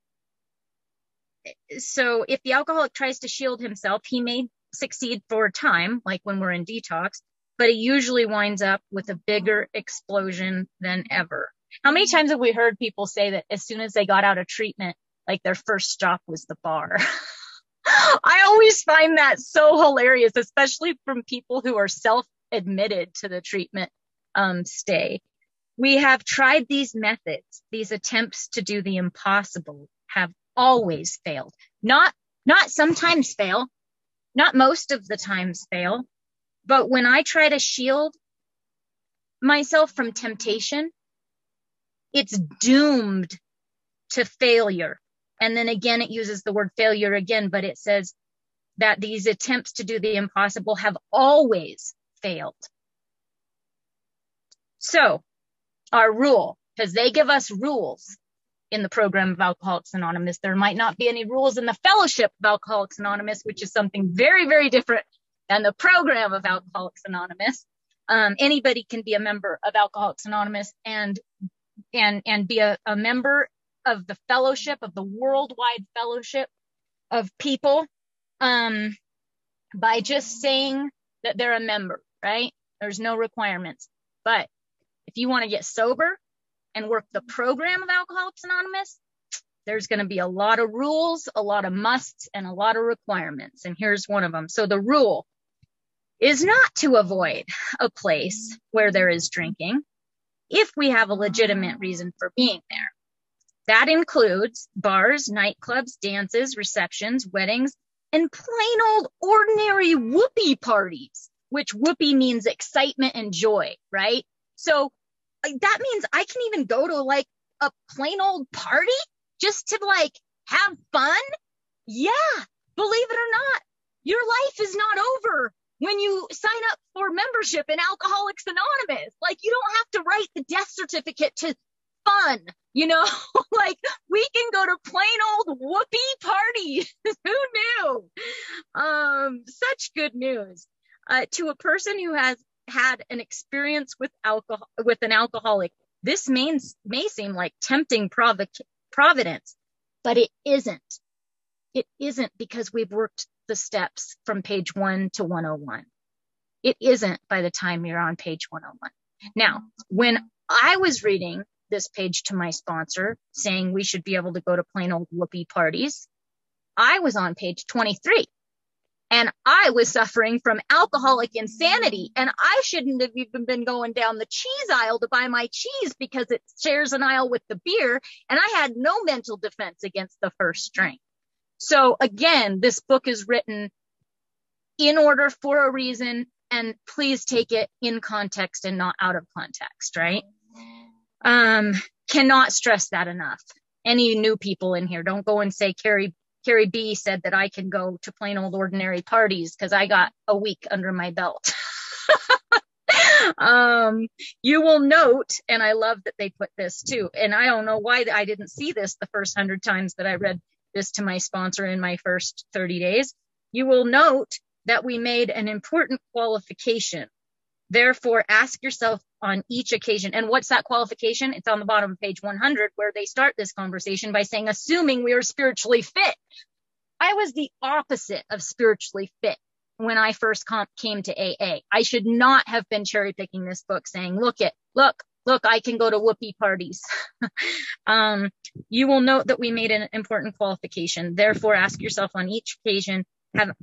so if the alcoholic tries to shield himself, he may succeed for a time, like when we're in detox, but he usually winds up with a bigger explosion than ever. How many times have we heard people say that as soon as they got out of treatment, like their first stop was the bar? I always find that so hilarious, especially from people who are self-admitted to the treatment um, stay. We have tried these methods. These attempts to do the impossible have always failed. Not, not sometimes fail, not most of the times fail. But when I try to shield myself from temptation, it's doomed to failure. And then again, it uses the word failure again, but it says that these attempts to do the impossible have always failed. So our rule, because they give us rules in the program of Alcoholics Anonymous, there might not be any rules in the fellowship of Alcoholics Anonymous, which is something very, very different than the program of Alcoholics Anonymous. Um, anybody can be a member of Alcoholics Anonymous and, and, and be a, a member of the fellowship, of the worldwide fellowship of people, um, by just saying that they're a member, right? There's no requirements. But if you want to get sober and work the program of Alcoholics Anonymous, there's going to be a lot of rules, a lot of musts, and a lot of requirements. And here's one of them. So the rule is not to avoid a place where there is drinking if we have a legitimate reason for being there. That includes bars, nightclubs, dances, receptions, weddings, and plain old ordinary whoopee parties, which whoopee means excitement and joy, right? So that means I can even go to like a plain old party just to like have fun. Yeah, believe it or not, your life is not over when you sign up for membership in Alcoholics Anonymous. Like you don't have to write the death certificate to fun, you know, like we can go to plain old whoopee parties. Who knew? Um, such good news. Uh, to a person who has had an experience with alcohol, with an alcoholic, this may, may seem like tempting provoc- providence, but it isn't. It isn't, because we've worked the steps from page one to one oh one. It isn't by the time you're on page one oh one. Now, when I was reading this page to my sponsor saying we should be able to go to plain old whoopee parties, I was on page twenty-three and I was suffering from alcoholic insanity, and I shouldn't have even been going down the cheese aisle to buy my cheese because it shares an aisle with the beer, and I had no mental defense against the first drink. So again, this book is written in order for a reason, and please take it in context and not out of context, right? Um, cannot stress that enough. Any new people in here, don't go and say Carrie, Carrie B said that I can go to plain old ordinary parties because I got a week under my belt. um, you will note, and I love that they put this too, and I don't know why I didn't see this the first hundred times that I read this to my sponsor in my first thirty days. You will note that we made an important qualification. Therefore, ask yourself on each occasion. And what's that qualification? It's on the bottom of page one hundred, where they start this conversation by saying, assuming we are spiritually fit. I was the opposite of spiritually fit when I first com- came to A A. I should not have been cherry picking this book saying, look it, look, look, I can go to whoopee parties. um, you will note that we made an important qualification. Therefore, ask yourself on each occasion, have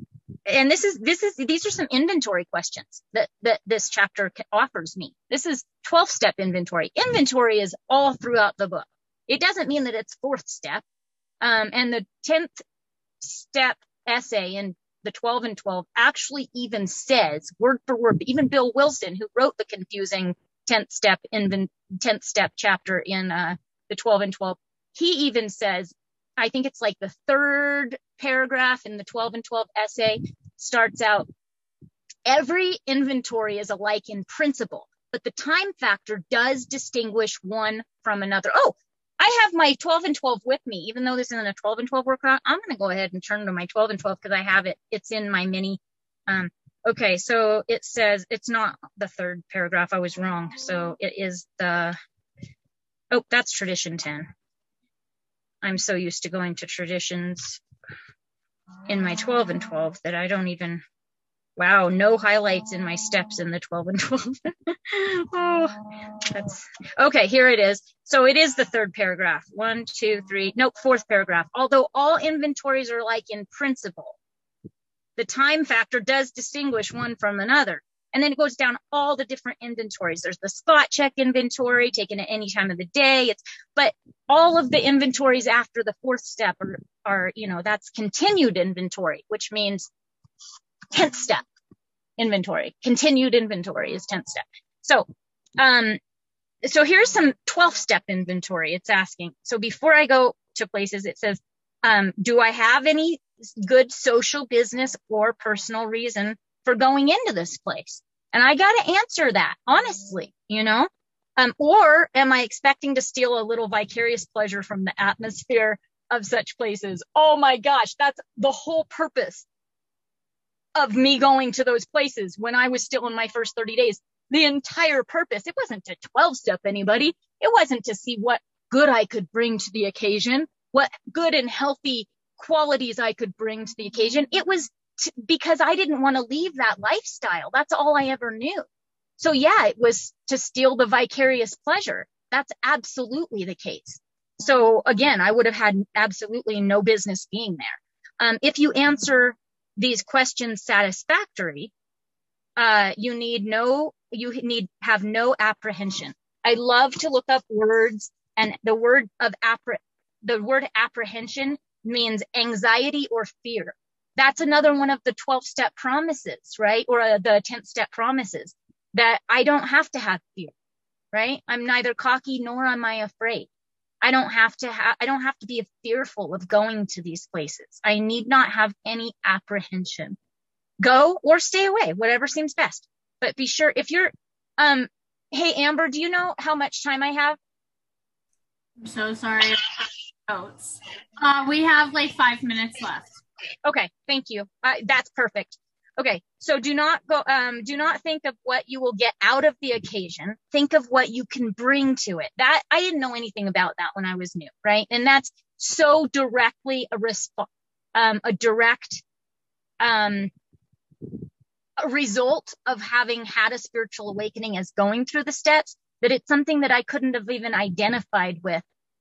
and this is, this is, these are some inventory questions that, that this chapter offers me. This is twelfth step inventory. Inventory is all throughout the book. It doesn't mean that it's fourth step. Um, and the tenth step essay in the twelve and twelve actually even says word for word, even Bill Wilson, who wrote the confusing tenth step in tenth step chapter in uh, the twelve and twelve, he even says, I think it's like the third paragraph in the twelve and twelve essay starts out, every inventory is alike in principle, but the time factor does distinguish one from another. Oh, I have my twelve and twelve with me, even though this isn't a twelve and twelve workout. I'm going to go ahead and turn to my twelve and twelve because I have it. It's in my mini. Um, okay, so it says, it's not the third paragraph. I was wrong. So it is the, oh, that's tradition ten. I'm so used to going to traditions in my twelve and twelve that I don't even, wow, no highlights in my steps in the twelve and twelve. Oh, that's, okay, here it is. So it is the third paragraph. One, two, three, nope, fourth paragraph. Although all inventories are like in principle, the time factor does distinguish one from another. And then it goes down all the different inventories. There's the spot check inventory taken at any time of the day. It's, but all of the inventories after the fourth step are, are, you know, that's continued inventory, which means tenth step inventory. Continued inventory is tenth step. So, um, so here's some twelfth step inventory. It's asking. So before I go to places, it says, um, do I have any good social, business, or personal reason for going into this place? And I got to answer that honestly, you know, um, or am I expecting to steal a little vicarious pleasure from the atmosphere of such places? Oh my gosh, that's the whole purpose of me going to those places when I was still in my first thirty days. The entire purpose, it wasn't to twelve step anybody. It wasn't to see what good I could bring to the occasion, what good and healthy qualities I could bring to the occasion. It was t- because I didn't want to leave that lifestyle. That's all I ever knew. So yeah, it was to steal the vicarious pleasure. That's absolutely the case. So again, I would have had absolutely no business being there. Um, if you answer these questions satisfactory, uh, you need no, you need have no apprehension. I love to look up words, and the word of appre, the word apprehension means anxiety or fear. That's another one of the twelve step promises, right? Or uh, the tenth step promises, that I don't have to have fear, right? I'm neither cocky nor am I afraid. I don't have to have, I don't have to be fearful of going to these places. I need not have any apprehension. Go or stay away, whatever seems best. But be sure if you're, um, hey, Amber, do you know how much time I have? I'm so sorry. Notes. Uh, we have like five minutes left. Okay, thank you. Uh, that's perfect. Okay, so do not go, um, do not think of what you will get out of the occasion. Think of what you can bring to it. That, I didn't know anything about that when I was new, right? And that's so directly a resp- um, a direct, um, a result of having had a spiritual awakening as going through the steps, that it's something that I couldn't have even identified with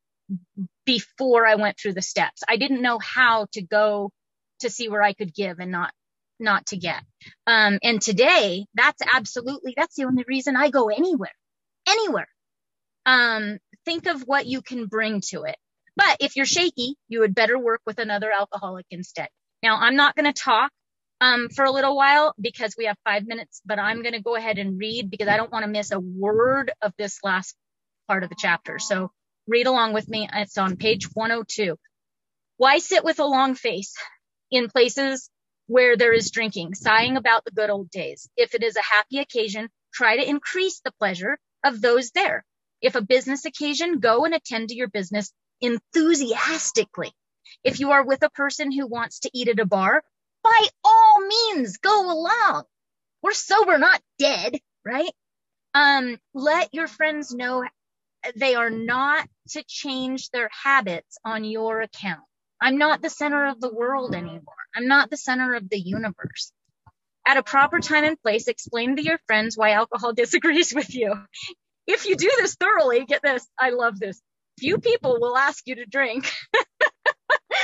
before I went through the steps. I didn't know how to go to see where I could give and not not to get. Um, and today, that's absolutely, that's the only reason I go anywhere, anywhere. Um, think of what you can bring to it. But if you're shaky, you would better work with another alcoholic instead. Now, I'm not going to talk um, for a little while because we have five minutes, but I'm going to go ahead and read because I don't want to miss a word of this last part of the chapter. So read along with me. It's on page one oh two. Why sit with a long face in places where there is drinking, sighing about the good old days? If it is a happy occasion, try to increase the pleasure of those there. If a business occasion, go and attend to your business enthusiastically. If you are with a person who wants to eat at a bar, by all means, go along. We're sober, not dead, right? Um, let your friends know they are not to change their habits on your account. I'm not the center of the world anymore. I'm not the center of the universe. At a proper time and place, explain to your friends why alcohol disagrees with you. If you do this thoroughly, get this, I love this. Few people will ask you to drink.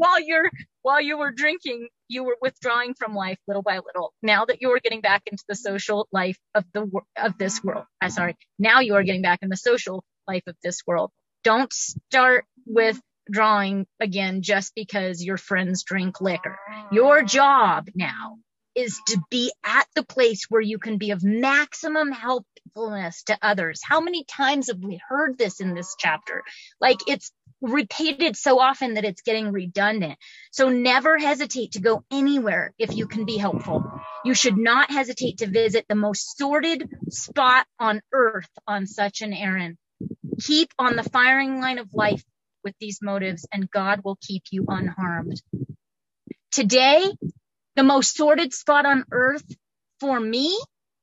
while you're while you were drinking, you were withdrawing from life little by little. Now that you are getting back into the social life of the of this world, I'm sorry. Now you are getting back in the social life of this world. Don't start withdrawing again just because your friends drink liquor. Your job now is to be at the place where you can be of maximum helpfulness to others. How many times have we heard this in this chapter? Like, it's repeated so often that it's getting redundant. So never hesitate to go anywhere if you can be helpful. You should not hesitate to visit the most sordid spot on earth on such an errand. Keep on the firing line of life with these motives, and God will keep you unharmed. Today, the most sordid spot on earth for me,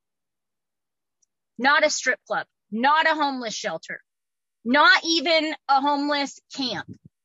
not a strip club, not a homeless shelter, not even a homeless camp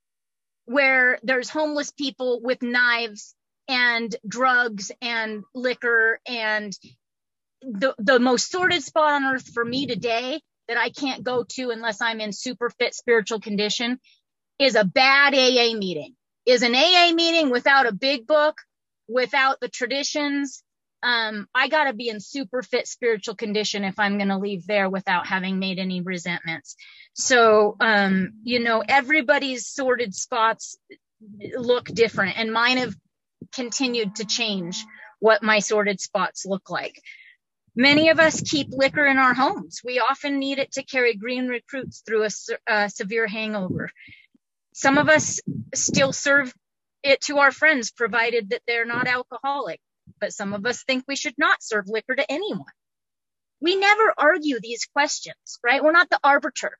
where there's homeless people with knives and drugs and liquor. And the, the most sordid spot on earth for me today that I can't go to unless I'm in super fit spiritual condition is a bad A A meeting, is an A A meeting without a big book, without the traditions. Um, I got to be in super fit spiritual condition if I'm going to leave there without having made any resentments. So, um, you know, everybody's sordid spots look different, and mine have continued to change what my sordid spots look like. Many of us keep liquor in our homes. We often need it to carry green recruits through a, a severe hangover. Some of us still serve it to our friends, provided that they're not alcoholic. But some of us think we should not serve liquor to anyone. We never argue these questions, right? We're not the arbiter.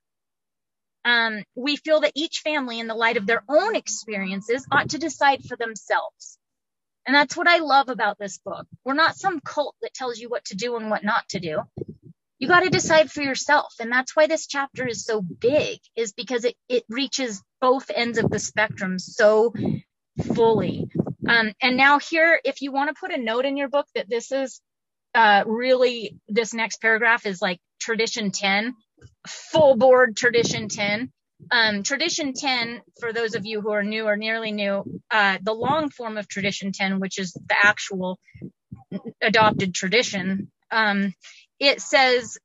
Um, we feel that each family, in the light of their own experiences, ought to decide for themselves. And that's what I love about this book. We're not some cult that tells you what to do and what not to do. You got to decide for yourself. And that's why this chapter is so big, is because it, it reaches both ends of the spectrum so fully. Um, and now here, if you want to put a note in your book that this is uh, really, this next paragraph is like tradition ten, full board tradition ten. Um, tradition ten, for those of you who are new or nearly new, uh, the long form of tradition ten, which is the actual adopted tradition, um, it says,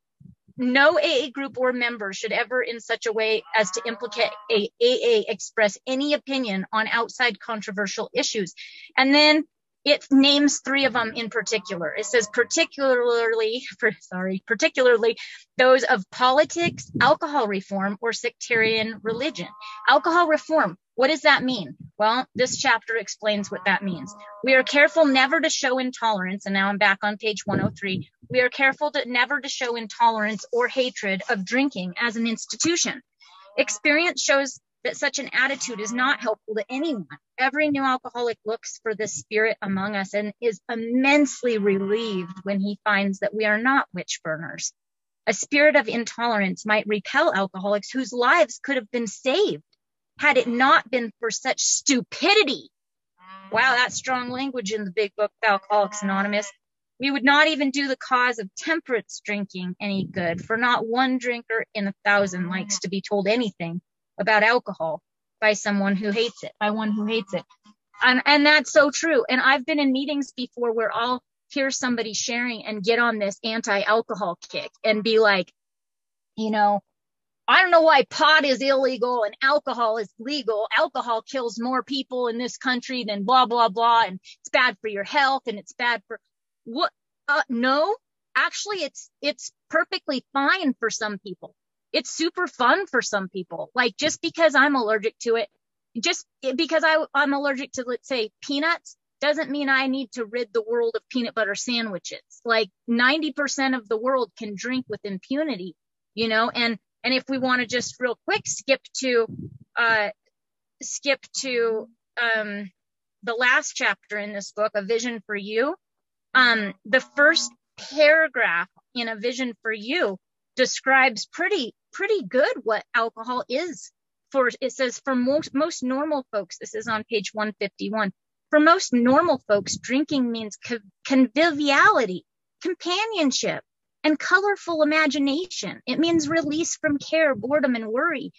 no A A group or member should ever in such a way as to implicate a A A express any opinion on outside controversial issues. And then it names three of them in particular. It says particularly, for, sorry, particularly those of politics, alcohol reform, or sectarian religion. Alcohol reform, what does that mean? Well, this chapter explains what that means. We are careful never to show intolerance, and now I'm back on page one oh three. We are careful to never to show intolerance or hatred of drinking as an institution. Experience shows that such an attitude is not helpful to anyone. Every new alcoholic looks for the spirit among us and is immensely relieved when he finds that we are not witch burners. A spirit of intolerance might repel alcoholics whose lives could have been saved had it not been for such stupidity. Wow, that's strong language in the big book of Alcoholics Anonymous. We would not even do the cause of temperance drinking any good, for not one drinker in a thousand likes to be told anything about alcohol by someone who hates it, by one who hates it. And, and that's so true. And I've been in meetings before where I'll hear somebody sharing and get on this anti-alcohol kick and be like, you know, I don't know why pot is illegal and alcohol is legal. Alcohol kills more people in this country than blah, blah, blah. And it's bad for your health and it's bad for what? Uh, no, actually, it's, it's perfectly fine for some people. It's super fun for some people. Like, just because I'm allergic to it, just because I, I'm allergic to, let's say, peanuts, doesn't mean I need to rid the world of peanut butter sandwiches. Like, ninety percent of the world can drink with impunity, you know, and, and if we want to just real quick skip to, uh, skip to, um, the last chapter in this book, A Vision for You, um, the first paragraph in A Vision for You describes pretty, pretty good what alcohol is. For, it says, for most, most normal folks, this is on page one fifty-one, for most normal folks, drinking means co- conviviality, companionship, and colorful imagination. It means release from care, boredom, and worry.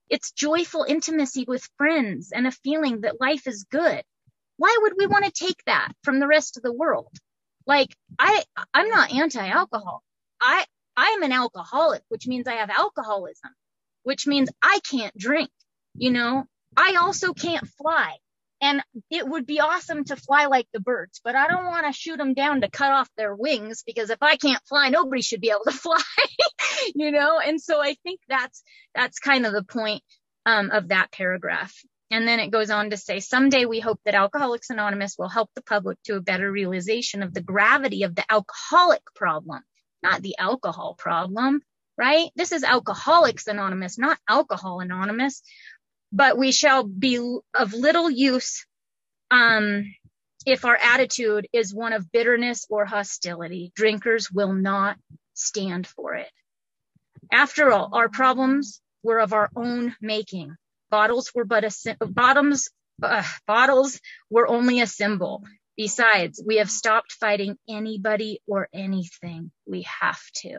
It's joyful intimacy with friends and a feeling that life is good. Why would we want to take that from the rest of the world? Like, I, I'm not anti-alcohol. I, I am an alcoholic, which means I have alcoholism, which means I can't drink. You know, I also can't fly. And it would be awesome to fly like the birds, but I don't want to shoot them down to cut off their wings, because if I can't fly, nobody should be able to fly, you know? And so I think that's, that's kind of the point um, of that paragraph. And then it goes on to say, someday we hope that Alcoholics Anonymous will help the public to a better realization of the gravity of the alcoholic problem, not the alcohol problem, right? This is Alcoholics Anonymous, not Alcohol Anonymous. But we shall be of little use um, if our attitude is one of bitterness or hostility. Drinkers will not stand for it. After all, our problems were of our own making. Bottles were but a bottoms, uh, bottles were only a symbol. Besides, we have stopped fighting anybody or anything. We have to.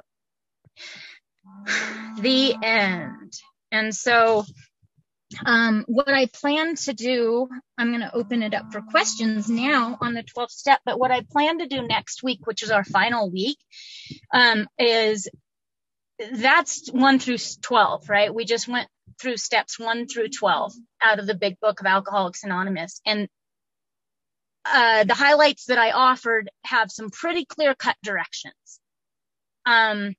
The end. And so Um, what I plan to do, I'm going to open it up for questions now on the twelfth step, but what I plan to do next week, which is our final week, um, is that's one through twelve, right? We just went through steps one through twelve out of the big book of Alcoholics Anonymous. And uh, the highlights that I offered have some pretty clear cut directions. Um,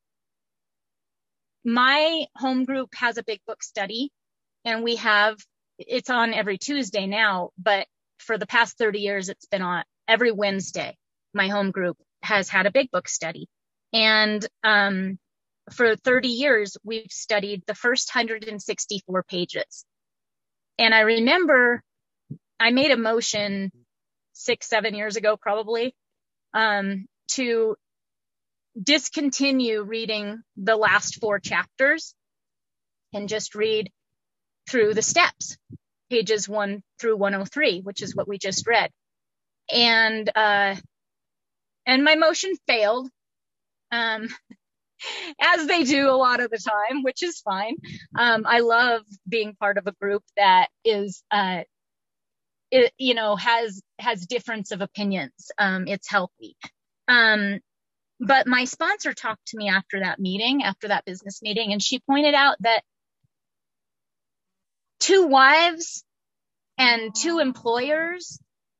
my home group has a big book study. And we have, it's on every Tuesday now, but for the past thirty years, it's been on every Wednesday. My home group has had a big book study. And um, for thirty years, we've studied the first one hundred sixty-four pages. And I remember I made a motion six, seven years ago, probably, um, to discontinue reading the last four chapters and just read through the steps, pages one through one oh three, which is what we just read. And, uh, and my motion failed, um, as they do a lot of the time, which is fine. Um, I love being part of a group that is, uh, it, you know, has, has difference of opinions. Um, it's healthy. Um, but my sponsor talked to me after that meeting, after that business meeting, and she pointed out that two wives and two employers,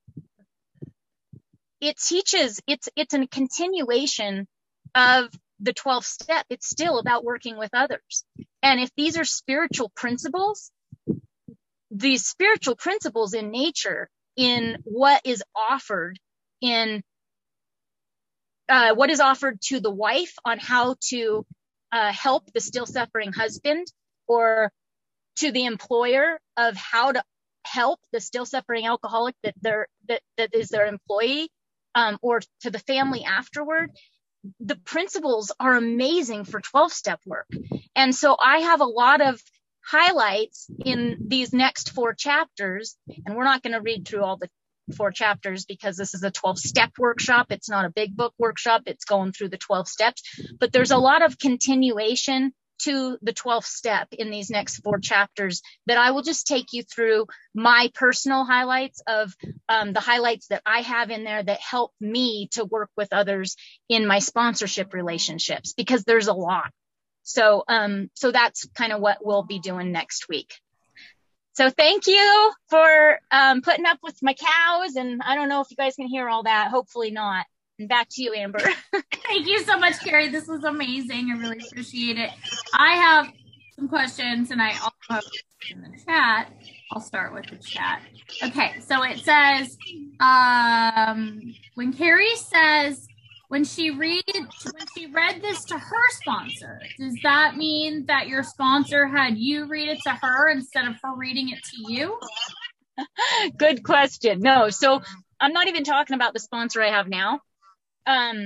it teaches, it's, it's a continuation of the twelfth step. It's still about working with others. And if these are spiritual principles, these spiritual principles in nature, in what is offered in, uh, what is offered to the wife on how to uh, help the still suffering husband, or to the employer of how to help the still suffering alcoholic that they're, that, that is their employee, um, or to the family afterward. The principles are amazing for twelve step work. And so I have a lot of highlights in these next four chapters, and we're not going to read through all the four chapters because this is a twelve step workshop. It's not a big book workshop. It's going through the twelve steps, but there's a lot of continuation to the twelfth step in these next four chapters that I will just take you through my personal highlights of um, the highlights that I have in there that help me to work with others in my sponsorship relationships, because there's a lot. So, um, so that's kind of what we'll be doing next week. So thank you for um, putting up with my cows. And I don't know if you guys can hear all that. Hopefully not. And back to you, Amber. Thank you so much, Carrie. This was amazing. I really appreciate it. I have some questions, and I also have in the chat. I'll start with the chat. Okay, so it says, um, when Carrie says, when she read, when she read this to her sponsor, does that mean that your sponsor had you read it to her instead of her reading it to you? Good question. No, so I'm not even talking about the sponsor I have now. Um,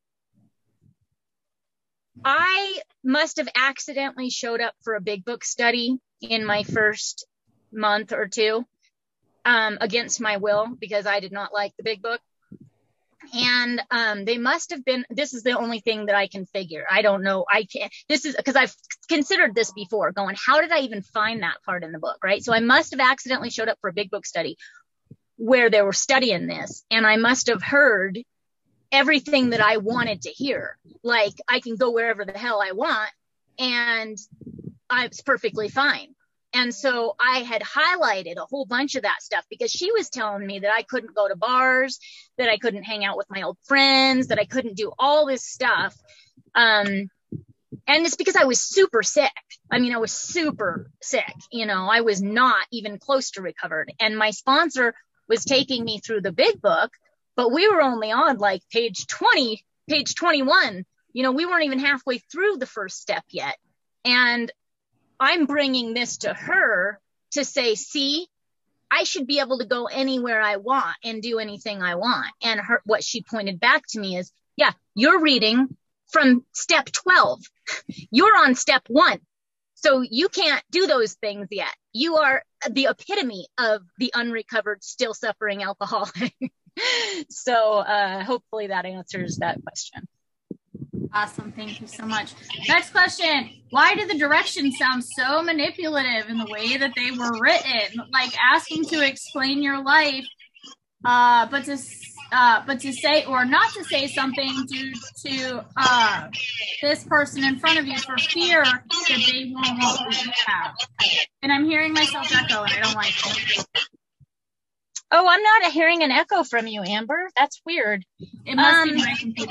I must have accidentally showed up for a big book study in my first month or two, um, against my will, because I did not like the big book. And um, they must have been, this is the only thing that I can figure. I don't know. I can't, this is because I've considered this before, going, how did I even find that part in the book, right? So I must have accidentally showed up for a big book study where they were studying this, and I must have heard everything that I wanted to hear. Like, I can go wherever the hell I want, and I was perfectly fine. And so I had highlighted a whole bunch of that stuff because she was telling me that I couldn't go to bars, that I couldn't hang out with my old friends, that I couldn't do all this stuff. Um, and it's because I was super sick. I mean, I was super sick. You know, I was not even close to recovered. And my sponsor was taking me through the big book, but we were only on like page twenty, page twenty-one. You know, we weren't even halfway through the first step yet. And I'm bringing this to her to say, see, I should be able to go anywhere I want and do anything I want. And her, what she pointed back to me is, yeah, you're reading from step twelve. You're on step one. So you can't do those things yet. You are the epitome of the unrecovered, still suffering alcoholic. So uh, hopefully that answers that question. Awesome. Thank you so much. Next question. Why do the directions sound so manipulative in the way that they were written? Like asking to explain your life, uh, but to uh, but to say or not to say something due to uh, this person in front of you for fear that they won't want what you have. And I'm hearing myself echo, and I don't like it. Oh, I'm not hearing an echo from you, Amber. That's weird. It must um, be my computer.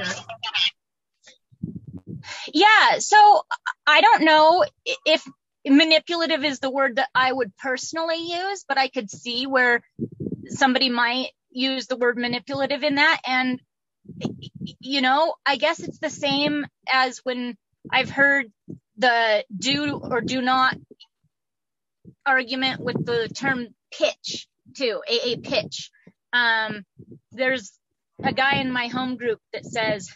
Yeah, so I don't know if manipulative is the word that I would personally use, but I could see where somebody might use the word manipulative in that. And, you know, I guess it's the same as when I've heard the do or do not argument with the term pitch too, A A pitch. Um, there's a guy in my home group that says,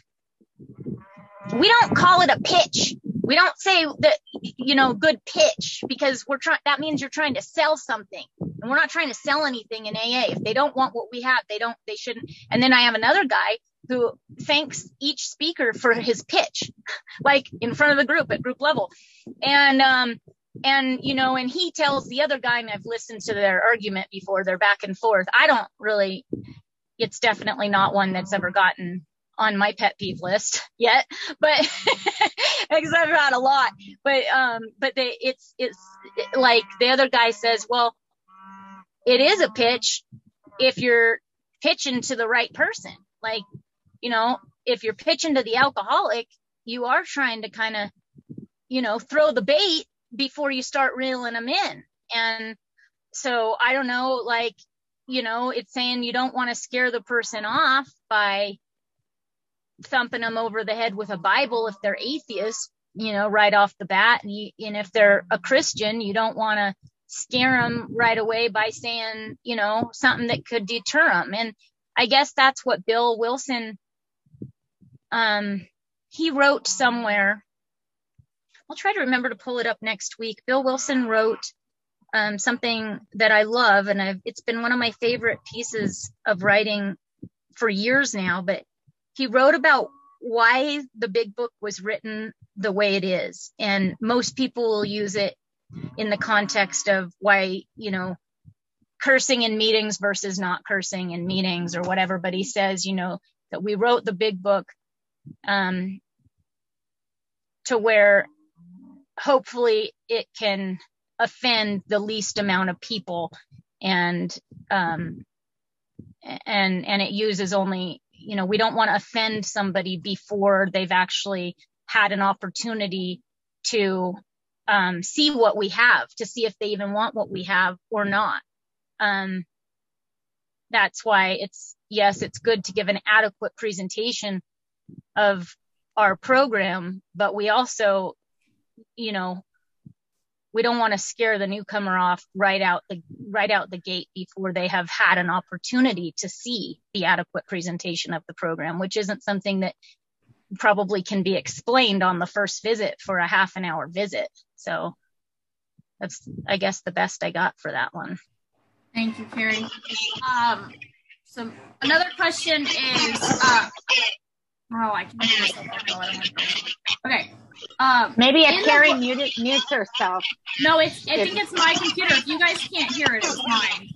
we don't call it a pitch. We don't say that, you know, good pitch, because we're trying, that means you're trying to sell something, and we're not trying to sell anything in A A. If they don't want what we have, they don't, they shouldn't. And then I have another guy who thanks each speaker for his pitch, like in front of the group at group level. And, um, and, you know, and he tells the other guy, and I've listened to their argument before, they're back and forth. I don't really, it's definitely not one that's ever gotten on my pet peeve list yet, but because I've had a lot, but, um, but they, it's, it's like the other guy says, well, it is a pitch if you're pitching to the right person. Like, you know, if you're pitching to the alcoholic, you are trying to kind of, you know, throw the bait before you start reeling them in. And so I don't know, like, you know, it's saying you don't want to scare the person off by thumping them over the head with a Bible if they're atheists, you know, right off the bat. And, you, and if they're a Christian, you don't want to scare them right away by saying, you know, something that could deter them. And I guess that's what Bill Wilson, um, he wrote somewhere. I'll try to remember to pull it up next week. Bill Wilson wrote um, something that I love, and I've, it's been one of my favorite pieces of writing for years now, but he wrote about why the big book was written the way it is. And most people will use it in the context of why, you know, cursing in meetings versus not cursing in meetings or whatever. But he says, you know, that we wrote the big book um, to where hopefully it can offend the least amount of people. And, um, and, and it uses only, you know, we don't want to offend somebody before they've actually had an opportunity to um, see what we have, to see if they even want what we have or not. Um, that's why it's, yes, it's good to give an adequate presentation of our program, but we also, you know, we don't want to scare the newcomer off right out the right out the gate before they have had an opportunity to see the adequate presentation of the program, which isn't something that probably can be explained on the first visit for a half an hour visit. So that's, I guess, the best I got for that one. Thank you, Carrie. Um, so another question is, uh, Oh, I can't hear myself. I don't like this. Okay. Um, Maybe if in Carrie the- muted, mutes herself. No, it's. I think it's my computer. If you guys can't hear it, it's mine.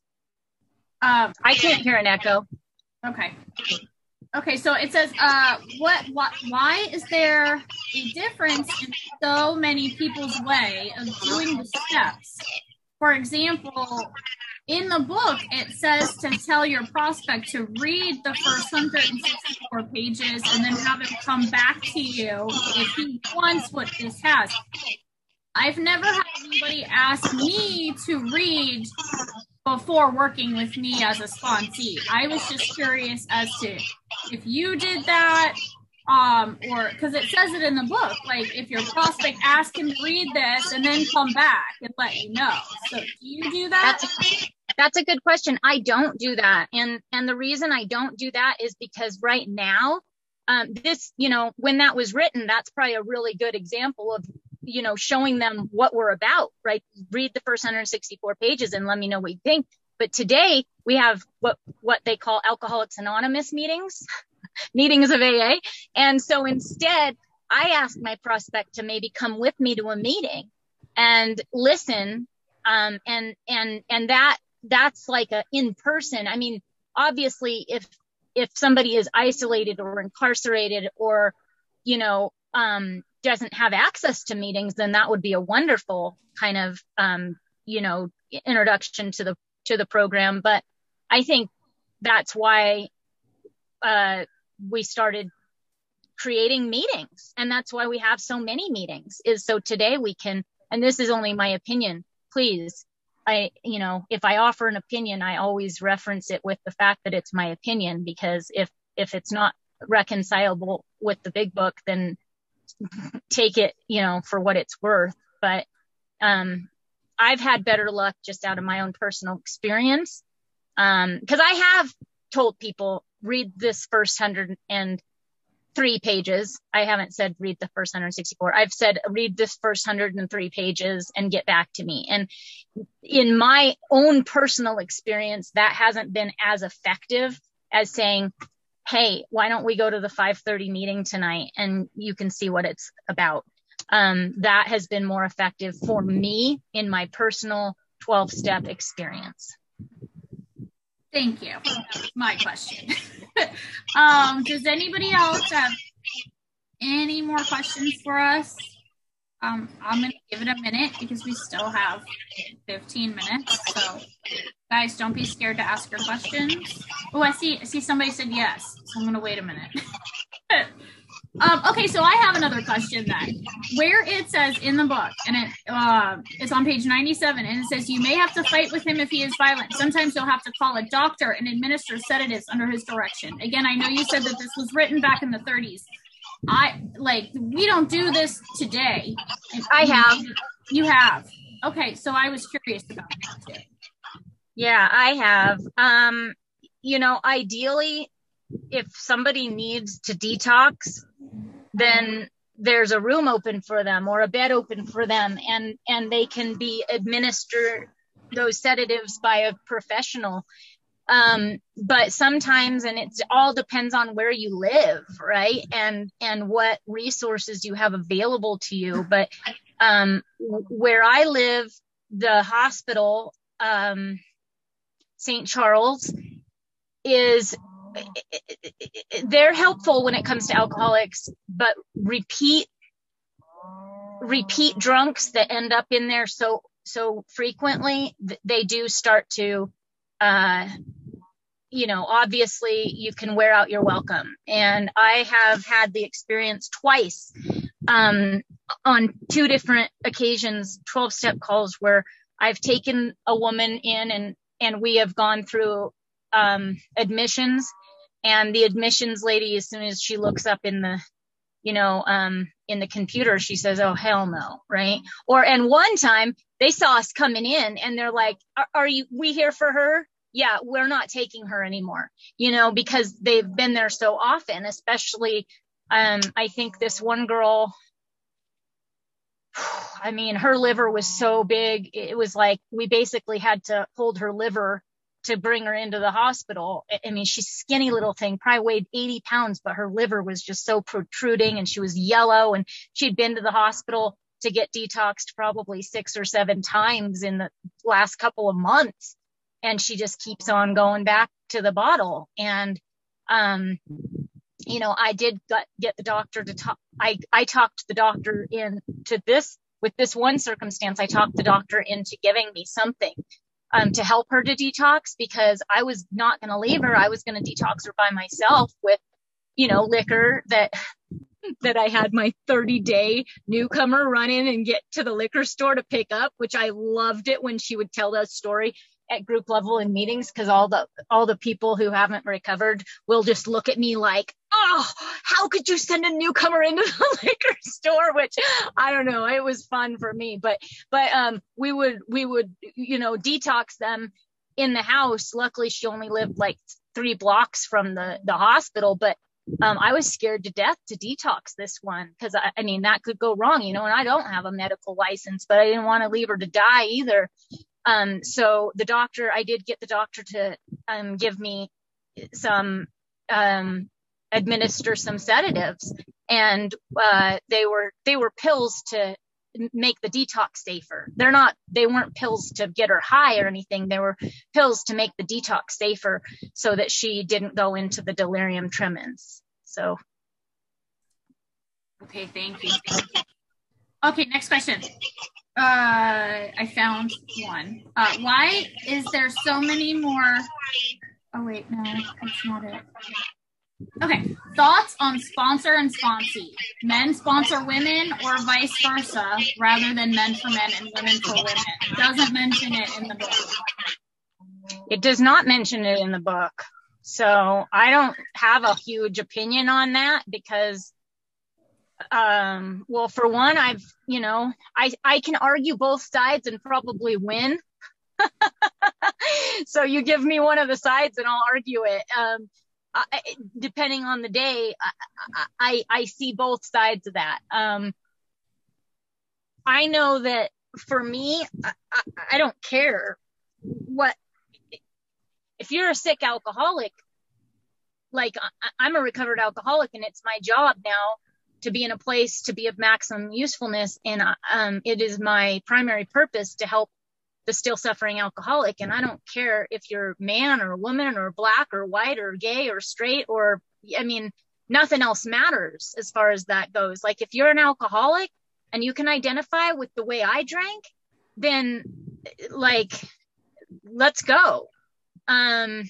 Um, I can't hear an echo. okay. Okay, so it says, uh, what, what, why is there a difference in so many people's way of doing the steps? For example, in the book, it says to tell your prospect to read the first one hundred sixty-four pages and then have him come back to you if he wants what this has. I've never had anybody ask me to read before working with me as a sponsee. I was just curious as to if you did that, um, or because it says it in the book, like if your prospect asks him to read this and then come back and let you know. So do you do that? That's a, that's a good question. I don't do that. And, and the reason I don't do that is because right now, um, this, you know, when that was written, that's probably a really good example of, you know, showing them what we're about, right? Read the first one hundred sixty-four pages and let me know what you think. But today we have what, what they call Alcoholics Anonymous meetings, meetings of A A. And so instead I asked my prospect to maybe come with me to a meeting and listen. Um, and, and, and that, that's like a in person. I mean, obviously if, if somebody is isolated or incarcerated or, you know, um, doesn't have access to meetings, then that would be a wonderful kind of, um, you know, introduction to the, to the program. But I think that's why, uh, we started creating meetings. And that's why we have so many meetings is so today we can, and this is only my opinion, please. I, you know, if I offer an opinion, I always reference it with the fact that it's my opinion, because if, if it's not reconcilable with the big book, then take it, you know, for what it's worth. But, um, I've had better luck just out of my own personal experience. Um, cause I have told people read this first one hundred three pages. I haven't said read the first one hundred sixty-four. I've said read this first one hundred three pages and get back to me. And in my own personal experience, that hasn't been as effective as saying, hey, why don't we go to the five thirty meeting tonight and you can see what it's about. Um, that has been more effective for me in my personal twelve step experience. Thank you. That's my question. um, does anybody else have any more questions for us? Um, I'm going to give it a minute because we still have fifteen minutes. So guys, don't be scared to ask your questions. Oh, I see, I see somebody said yes. So I'm going to wait a minute. um, okay. So I have another question then. Where it says in the book, and it, uh, it's on page ninety-seven, and it says, you may have to fight with him if he is violent. Sometimes you'll have to call a doctor and administer sedatives under his direction. Again, I know you said that this was written back in the thirties. I like, we don't do this today. I have. You have. Okay. So I was curious about that too. Yeah, I have. Um, you know, ideally, if somebody needs to detox, then there's a room open for them or a bed open for them, and, and they can be administered those sedatives by a professional. Um, but sometimes, and it all depends on where you live, right? And, and what resources you have available to you. But, um, where I live, the hospital, um, Saint Charles is, they're helpful when it comes to alcoholics, but repeat, repeat drunks that end up in there so, so frequently, they do start to, uh, you know, obviously you can wear out your welcome. And I have had the experience twice, um, on two different occasions, twelve step calls where I've taken a woman in and, and we have gone through, um, admissions, and the admissions lady, as soon as she looks up in the, you know, um, in the computer, she says, oh, hell no. Right. Or, and one time they saw us coming in and they're like, are, are you, we here for her? Yeah, we're not taking her anymore, you know, because they've been there so often, especially, um, I think this one girl, I mean, her liver was so big. It was like, we basically had to hold her liver to bring her into the hospital. I mean, she's a skinny little thing, probably weighed eighty pounds, but her liver was just so protruding and she was yellow, and she'd been to the hospital to get detoxed probably six or seven times in the last couple of months. And she just keeps on going back to the bottle. And, um, you know, I did get, get the doctor to talk. I, I talked the doctor into this, with this one circumstance, I talked the doctor into giving me something um, to help her to detox, because I was not going to leave her. I was going to detox her by myself with, you know, liquor that, that I had my thirty day newcomer run in and get to the liquor store to pick up, which I loved it when she would tell that story at group level in meetings, because all the all the people who haven't recovered will just look at me like, oh, how could you send a newcomer into the liquor store? Which I don't know, it was fun for me, but but um we would we would you know detox them in the house. Luckily, she only lived like three blocks from the the hospital, but um I was scared to death to detox this one, because I, I mean that could go wrong, you know, and I don't have a medical license, but I didn't want to leave her to die either. Um, so the doctor, I did get the doctor to, um, give me some, um, administer some sedatives, and, uh, they were, they were pills to make the detox safer. They're not, they weren't pills to get her high or anything. They were pills to make the detox safer so that she didn't go into the delirium tremens. So. Okay. Thank you. Thank you. Okay. Next question. Uh, I found one. Uh, why is there so many more? Oh wait, no, that's not it. Okay, thoughts on sponsor and sponsee. Men sponsor women or vice versa, rather than men for men and women for women. It doesn't mention it in the book. It does not mention it in the book. So I don't have a huge opinion on that, because Um, well, for one, I've, you know, I, I can argue both sides and probably win. So you give me one of the sides and I'll argue it. Um, I, depending on the day, I, I, I see both sides of that. Um, I know that for me, I, I, I don't care what, if you're a sick alcoholic, like I, I'm a recovered alcoholic, and it's my job now to be in a place to be of maximum usefulness. And um, it is my primary purpose to help the still suffering alcoholic. And I don't care if you're man or woman or black or white or gay or straight, or, I mean, nothing else matters as far as that goes. Like if you're an alcoholic and you can identify with the way I drank, then like, let's go. Um,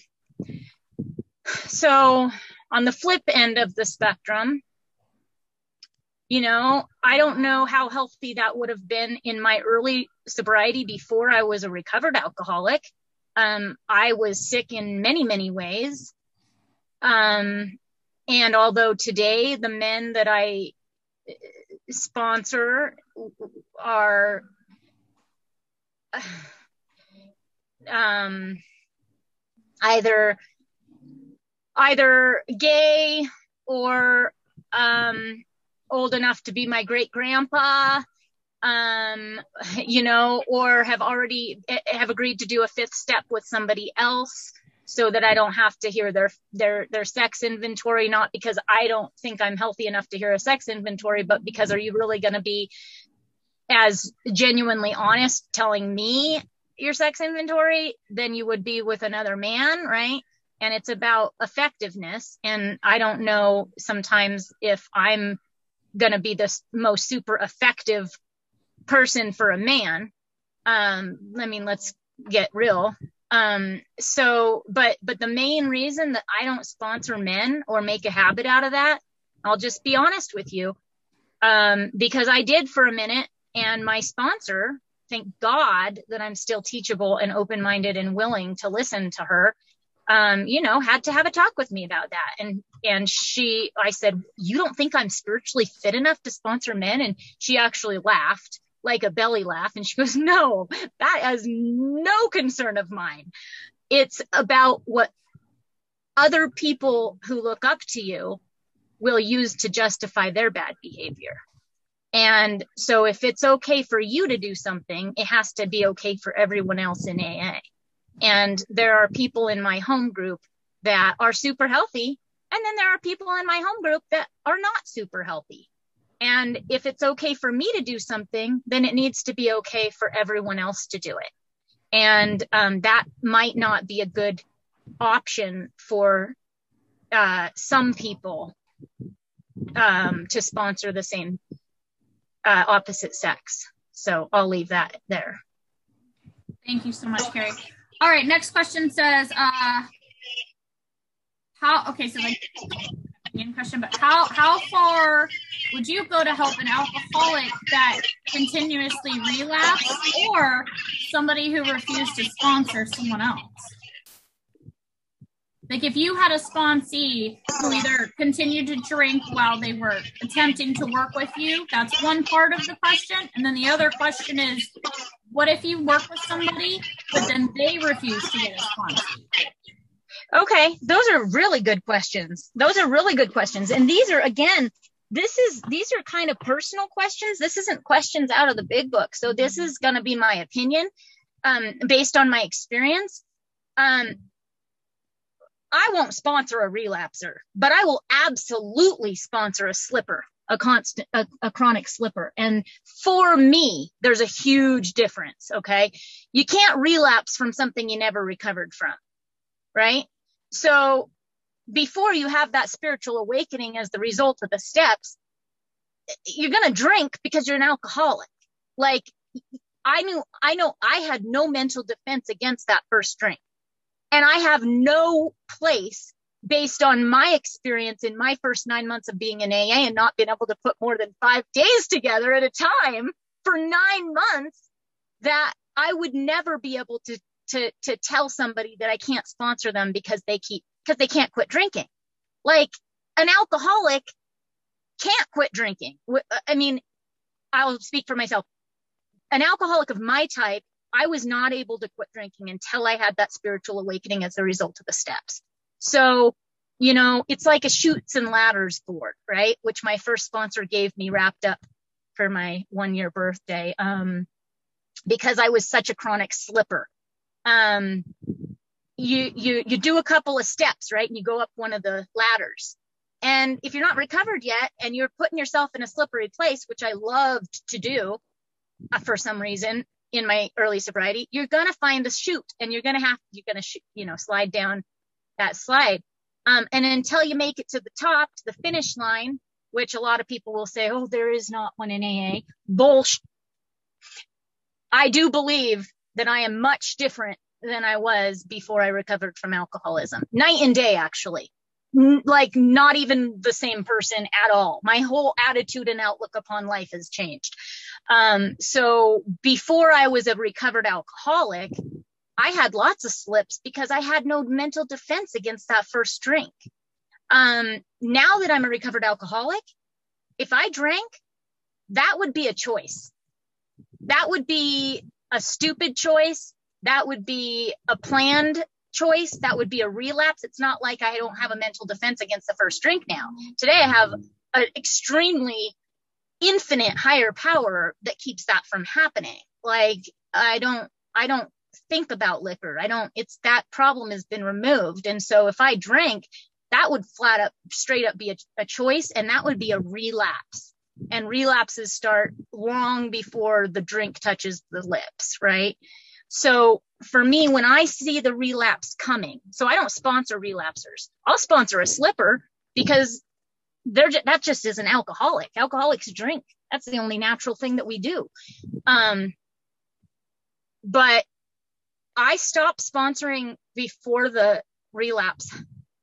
so on the flip end of the spectrum, you know, I don't know how healthy that would have been in my early sobriety before I was a recovered alcoholic. Um, I was sick in many, many ways. Um, and although today the men that I sponsor are um, either either gay or um, old enough to be my great grandpa, um, you know, or have already have agreed to do a fifth step with somebody else so that I don't have to hear their, their, their sex inventory, not because I don't think I'm healthy enough to hear a sex inventory, but because are you really going to be as genuinely honest telling me your sex inventory than you would be with another man, right? And it's about effectiveness. And I don't know sometimes if I'm going to be the most super effective person for a man. Um, I mean, let's get real. Um, so, but, but the main reason that I don't sponsor men or make a habit out of that, I'll just be honest with you. Um, because I did for a minute, and my sponsor, thank God that I'm still teachable and open-minded and willing to listen to her. Um, you know, had to have a talk with me about that. And, and she, I said, you don't think I'm spiritually fit enough to sponsor men? And she actually laughed, like a belly laugh. And she goes, no, that is no concern of mine. It's about what other people who look up to you will use to justify their bad behavior. And so if it's okay for you to do something, it has to be okay for everyone else in A A. And there are people in my home group that are super healthy. And then there are people in my home group that are not super healthy. And if it's okay for me to do something, then it needs to be okay for everyone else to do it. And um, that might not be a good option for uh, some people um, to sponsor the same uh, opposite sex. So I'll leave that there. Thank you so much, Carrie. All right, next question says, uh, how, okay, so like, question, but how, how far would you go to help an alcoholic that continuously relapsed or somebody who refused to sponsor someone else? Like if you had a sponsee who either continued to drink while they were attempting to work with you, that's one part of the question. And then the other question is, what if you work with somebody, but then they refuse to get a sponsee? Okay, those are really good questions. Those are really good questions. And these are, again, this is, these are kind of personal questions. This isn't questions out of the big book. So this is going to be my opinion um, based on my experience. Um, I won't sponsor a relapser, but I will absolutely sponsor a slipper, a constant, a, a chronic slipper. And for me, there's a huge difference. Okay. You can't relapse from something you never recovered from. Right. So before you have that spiritual awakening as the result of the steps, you're going to drink because you're an alcoholic. Like I knew, I know I had no mental defense against that first drink. And I have no place based on my experience in my first nine months of being in A A and not being able to put more than five days together at a time for nine months that I would never be able to to to tell somebody that I can't sponsor them because they keep because they can't quit drinking. Like an alcoholic can't quit drinking. I mean, I'll speak for myself. An alcoholic of my type, I was not able to quit drinking until I had that spiritual awakening as a result of the steps. So, you know, it's like a chutes and ladders board, right? Which my first sponsor gave me wrapped up for my one year birthday. Um, because I was such a chronic slipper. Um, you, you, you do a couple of steps, right? And you go up one of the ladders. And if you're not recovered yet and you're putting yourself in a slippery place, which I loved to do uh, for some reason in my early sobriety, you're going to find the chute and you're going to have, you're going to, sh- you know, slide down that slide. Um, and until you make it to the top, to the finish line, which a lot of people will say, oh, there is not one in A A. Bullshit. I do believe that I am much different than I was before I recovered from alcoholism. Night and day, actually. N- like not even the same person at all. My whole attitude and outlook upon life has changed. Um, so before I was a recovered alcoholic, I had lots of slips because I had no mental defense against that first drink. Um, now that I'm a recovered alcoholic, if I drank, that would be a choice. That would be a stupid choice. That would be a planned choice. That would be a relapse. It's not like I don't have a mental defense against the first drink now. Today I have an extremely infinite higher power that keeps that from happening. Like I don't, I don't think about liquor. I don't, it's that problem has been removed. And so if I drank, that would flat up, straight up be a, a choice. And that would be a relapse. And relapses start long before the drink touches the lips, right? So for me, when I see the relapse coming, so I don't sponsor relapsers. I'll sponsor a slipper because they're just, that just is an alcoholic. Alcoholics drink. That's the only natural thing that we do. Um, but I stopped sponsoring before the relapse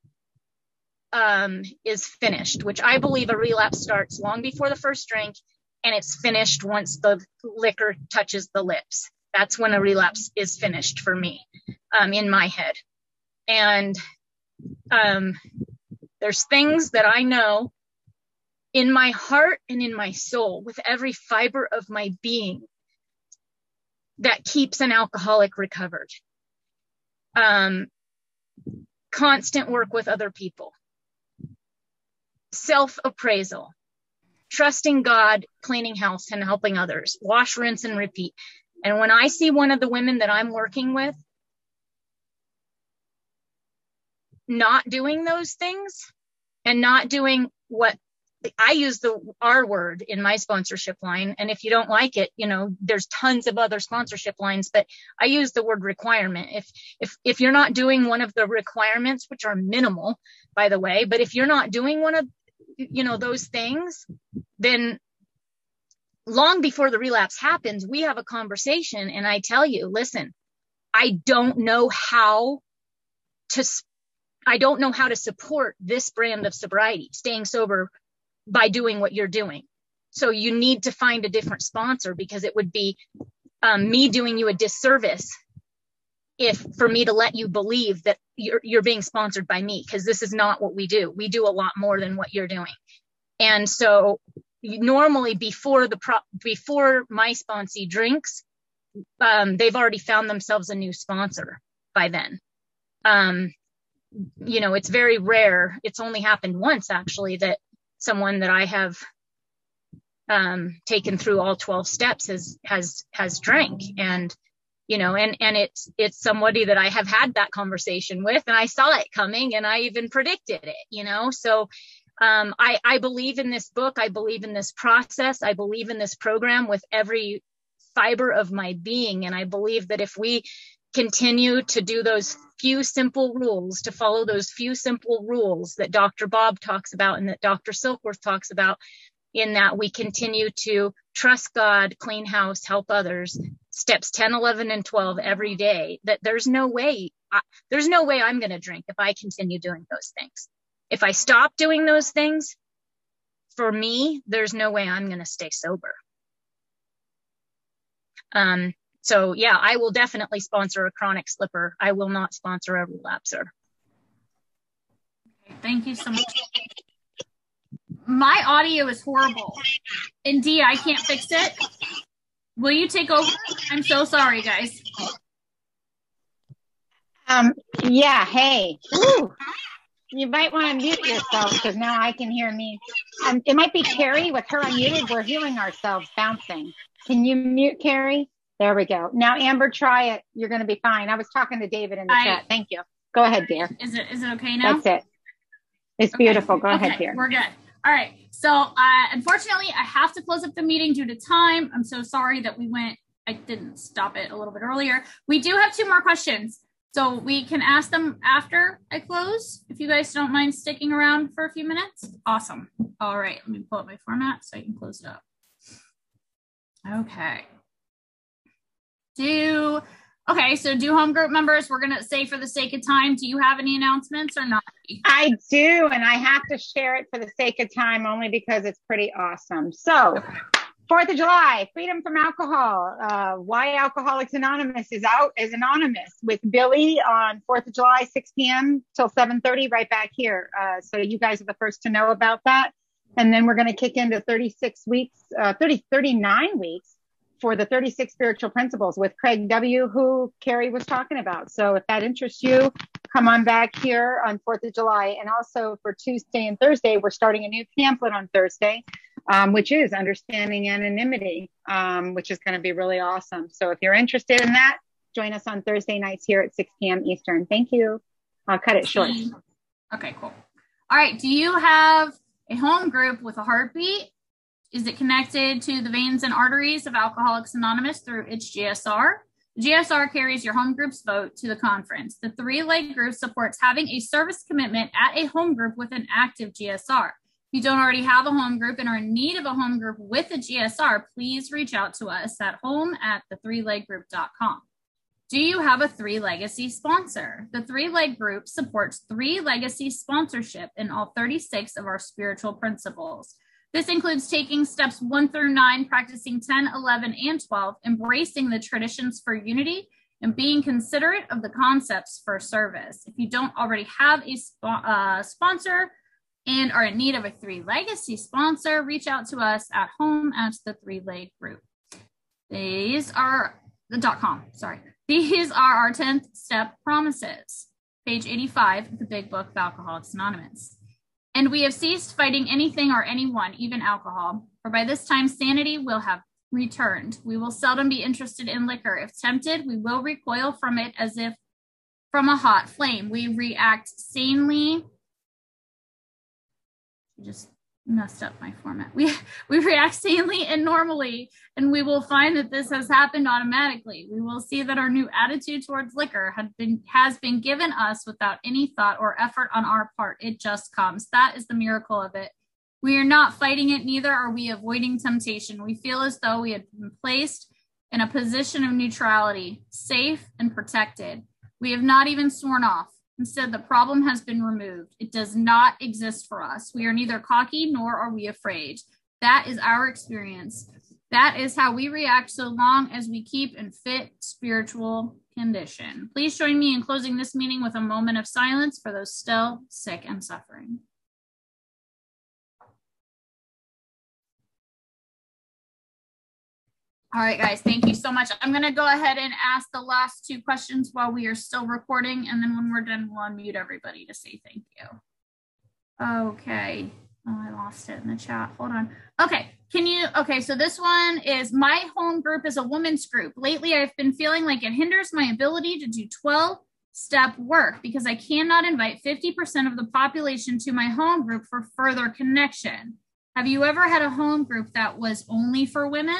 um, is finished, which I believe a relapse starts long before the first drink and it's finished once the liquor touches the lips. That's when a relapse is finished for me, um, in my head. And um, there's things that I know in my heart and in my soul with every fiber of my being that keeps an alcoholic recovered. Um, constant work with other people, self-appraisal, trusting God, cleaning house and helping others, wash, rinse, and repeat. And when I see one of the women that I'm working with not doing those things and not doing what I use the R word in my sponsorship line. And if you don't like it, you know, there's tons of other sponsorship lines, but I use the word requirement. If, if, if you're not doing one of the requirements, which are minimal, by the way, but if you're not doing one of, you know, those things, then long before the relapse happens, we have a conversation and I tell you, listen, I don't know how to, I don't know how to support this brand of sobriety, staying sober by doing what you're doing. So you need to find a different sponsor, because it would be um, me doing you a disservice if for me to let you believe that you're, you're being sponsored by me, because this is not what we do. We do a lot more than what you're doing. And so normally before the pro- before my sponsee drinks, um, they've already found themselves a new sponsor by then. Um, you know, it's very rare. It's only happened once, actually, that someone that I have um, taken through all twelve steps has, has, has drank. And, you know, and, and it's, it's somebody that I have had that conversation with, and I saw it coming and I even predicted it, you know? So um, I, I believe in this book. I believe in this process. I believe in this program with every fiber of my being. And I believe that if we continue to do those few simple rules, to follow those few simple rules that Doctor Bob talks about and that Doctor Silkworth talks about, in that we continue to trust God, clean house, help others, steps ten, eleven, and twelve every day, that there's no way, I, there's no way I'm going to drink if I continue doing those things. If I stop doing those things, for me, there's no way I'm going to stay sober. Um, So yeah, I will definitely sponsor a chronic slipper. I will not sponsor a relapser. Thank you so much. My audio is horrible. And Dee, I can't fix it. Will you take over? I'm so sorry, guys. Um, yeah, hey. Ooh. You might want to mute yourself, because now I can hear me. Um, it might be Carrie. With her unmuted, we're hearing ourselves bouncing. Can you mute Carrie? There we go. Now, Amber, try it. You're going to be fine. I was talking to David in the I, chat. Thank you. Go ahead, dear. Is it is it okay now? That's it. It's okay. Beautiful. Go okay. ahead, dear. We're good. All right. So, uh, unfortunately, I have to close up the meeting due to time. I'm so sorry that we went, I didn't stop it a little bit earlier. We do have two more questions, so we can ask them after I close, if you guys don't mind sticking around for a few minutes. Awesome. All right. Let me pull up my format so I can close it up. Okay. Do, okay, so do home group members, we're going to say for the sake of time, do you have any announcements or not? I do, and I have to share it for the sake of time only because it's pretty awesome. So, okay. fourth of July, freedom from alcohol. Uh, why Alcoholics Anonymous is out as anonymous with Billy on fourth of July, six p.m. till seven thirty, right back here. Uh, so you guys are the first to know about that. And then we're going to kick into thirty-six weeks, uh, thirty, thirty-nine weeks for the thirty-six spiritual principles with Craig W., who Carrie was talking about. So if that interests you, come on back here on fourth of July. And also for Tuesday and Thursday, we're starting a new pamphlet on Thursday, um, which is Understanding Anonymity, um, which is going to be really awesome. So if you're interested in that, join us on Thursday nights here at six p.m. Eastern. Thank you. I'll cut it short. Okay, cool. All right. Do you have a home group with a heartbeat? Is it connected to the veins and arteries of Alcoholics Anonymous through its G S R? G S R carries your home group's vote to the conference. The three-leg group supports having a service commitment at a home group with an active G S R. If you don't already have a home group and are in need of a home group with a G S R, please reach out to us at home at the three leg group dot com. Do you have a Three Legacy sponsor? The Three Leg Group supports Three Legacy sponsorship in all thirty-six of our spiritual principles. This includes taking steps one through nine, practicing ten, eleven, and twelve, embracing the traditions for unity, and being considerate of the concepts for service. If you don't already have a sp- uh, sponsor and are in need of a Three Legacy sponsor, reach out to us at home at the Three Leg Group. These are the dot com, sorry. These are our tenth step promises. Page eighty-five of the Big Book of Alcoholics Anonymous. And we have ceased fighting anything or anyone, even alcohol, for by this time sanity will have returned. We will seldom be interested in liquor. If tempted, we will recoil from it as if from a hot flame. We react sanely. I just messed up my format. We, we react sanely and normally, and we will find that this has happened automatically. We will see that our new attitude towards liquor had been, has been given us without any thought or effort on our part. It just comes. That is the miracle of it. We are not fighting it, neither are we avoiding temptation. We feel as though we had been placed in a position of neutrality, safe and protected. We have not even sworn off. Instead, the problem has been removed. It does not exist for us. We are neither cocky nor are we afraid. That is our experience. That is how we react so long as we keep in fit spiritual condition. Please join me in closing this meeting with a moment of silence for those still sick and suffering. All right, guys, thank you so much. I'm going to go ahead and ask the last two questions while we are still recording. And then when we're done, we'll unmute everybody to say thank you. Okay. Oh, I lost it in the chat. Hold on. Okay. Can you, okay. So this one is, my home group is a women's group. Lately, I've been feeling like it hinders my ability to do twelve step work because I cannot invite fifty percent of the population to my home group for further connection. Have you ever had a home group that was only for women?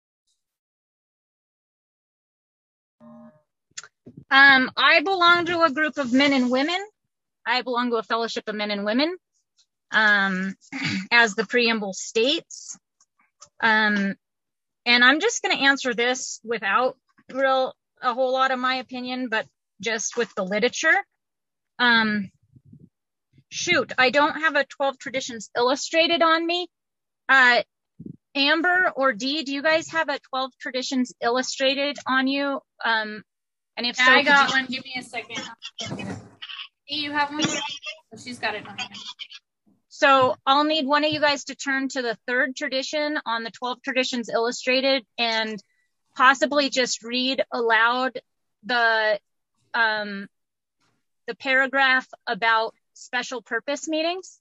Um, I belong to a group of men and women. I belong to a fellowship of men and women, um, as the preamble states. Um, and I'm just going to answer this without real a whole lot of my opinion, but just with the literature. Um, shoot, I don't have a twelve Traditions Illustrated on me. Uh, Amber or Dee, do you guys have a twelve Traditions Illustrated on you? Um, And if yeah, so, I got you... one. Give me a second. You have one? Oh, she's got it on. So I'll need one of you guys to turn to the third tradition on the twelve Traditions Illustrated and possibly just read aloud the um, the paragraph about special purpose meetings.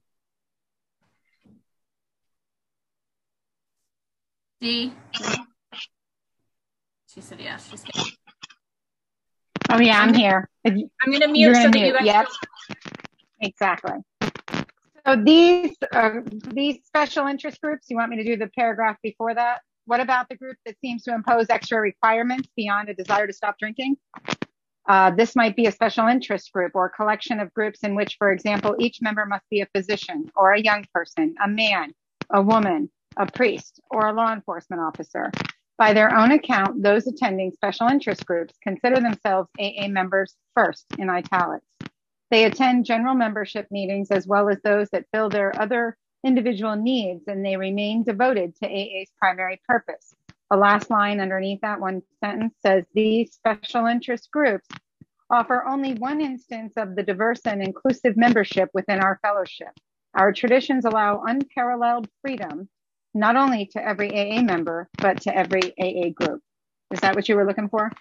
D. She said yes. She's good. Oh yeah, I'm here. I'm going to mute so that you guys. Yep. Exactly. So these uh, these special interest groups, you want me to do the paragraph before that? What about the group that seems to impose extra requirements beyond a desire to stop drinking? Uh, this might be a special interest group or a collection of groups in which, for example, each member must be a physician or a young person, a man, a woman, a priest, or a law enforcement officer. By their own account, those attending special interest groups consider themselves A A members first, in italics. They attend general membership meetings as well as those that fill their other individual needs, and they remain devoted to A A's primary purpose. The last line underneath that one sentence says, these special interest groups offer only one instance of the diverse and inclusive membership within our fellowship. Our traditions allow unparalleled freedom not only to every A A member, but to every A A group. Is that what you were looking for?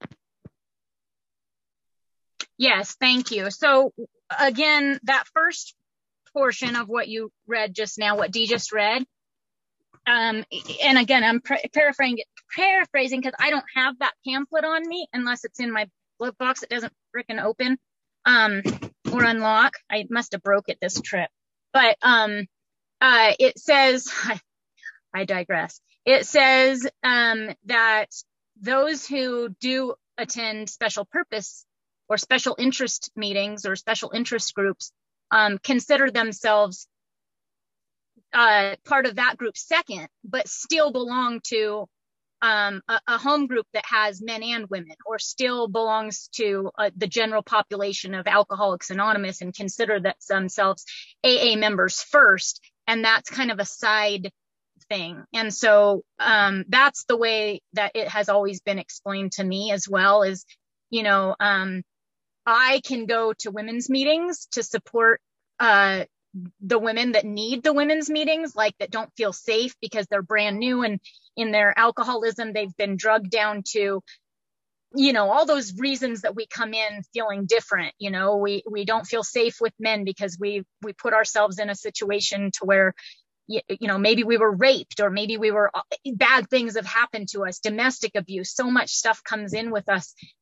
Yes, thank you. So again, that first portion of what you read just now, what Dee just read, um, and again, I'm paraphrasing paraphrasing because I don't have that pamphlet on me unless it's in my glove box. It doesn't frickin' open um, or unlock. I must have broke it this trip. But um, uh, it says... I digress. It says um, that those who do attend special purpose or special interest meetings or special interest groups um, consider themselves uh, part of that group second, but still belong to um, a, a home group that has men and women, or still belongs to uh, the general population of Alcoholics Anonymous and consider that themselves A A members first. And that's kind of a side thing. And so um, that's the way that it has always been explained to me as well, is, you know, um, I can go to women's meetings to support uh, the women that need the women's meetings, like that don't feel safe because they're brand new and in their alcoholism, they've been drugged down to, you know, all those reasons that we come in feeling different. You know, we, we don't feel safe with men because we, we put ourselves in a situation to where, you know, maybe we were raped, or maybe we were, bad things have happened to us, domestic abuse, so much stuff comes in with us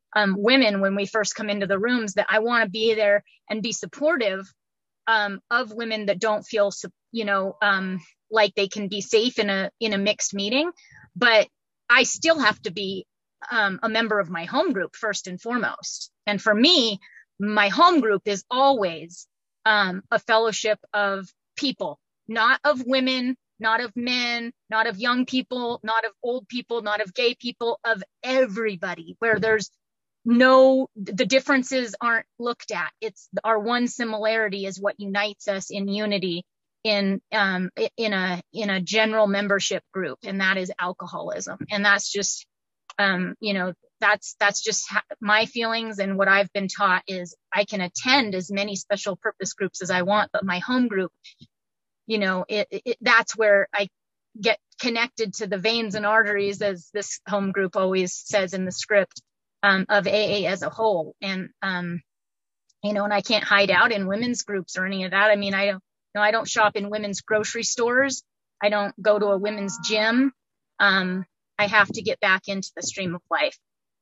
um, women when we first come into the rooms, that I want to be there and be supportive um, of women that don't feel, you know, um, like they can be safe in a in a mixed meeting. But I still have to be um, a member of my home group first and foremost. And for me, my home group is always um, a fellowship of people, not of women, not of men, not of young people, not of old people, not of gay people, of everybody, where there's no, the differences aren't looked at. It's our one similarity is what unites us in unity in, um, in a, in a general membership group. And that is alcoholism. And that's just, um, you know, that's, that's just ha- my feelings. And what I've been taught is I can attend as many special purpose groups as I want, but my home group, you know, it, it, that's where I get connected to the veins and arteries, as this home group always says in the script, um, of A A as a whole. And, um, you know, and I can't hide out in women's groups or any of that. I mean, I don't, you know, I don't shop in women's grocery stores. I don't go to a women's gym. Um, I have to get back into the stream of life.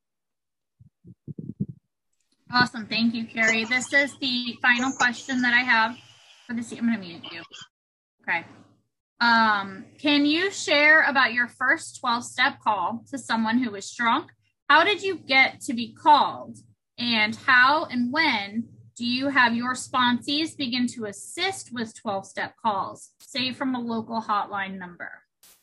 Awesome. Thank you, Carrie. This is the final question that I have for this. I'm going to mute you. Okay. Um, can you share about your first twelve-step call to someone who was drunk? How did you get to be called? And how and when do you have your sponsees begin to assist with twelve-step calls, say from a local hotline number?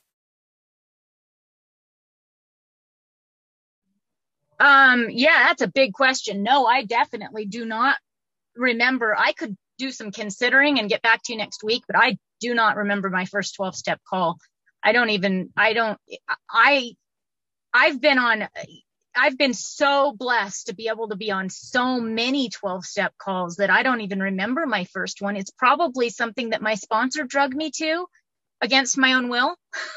Um, yeah, that's a big question. No, I definitely do not remember. I could do some considering and get back to you next week, but I do not remember my first twelve step call. I don't even, I don't, I, I've been on, I've been so blessed to be able to be on so many twelve step calls that I don't even remember my first one. It's probably something that my sponsor drugged me to against my own will.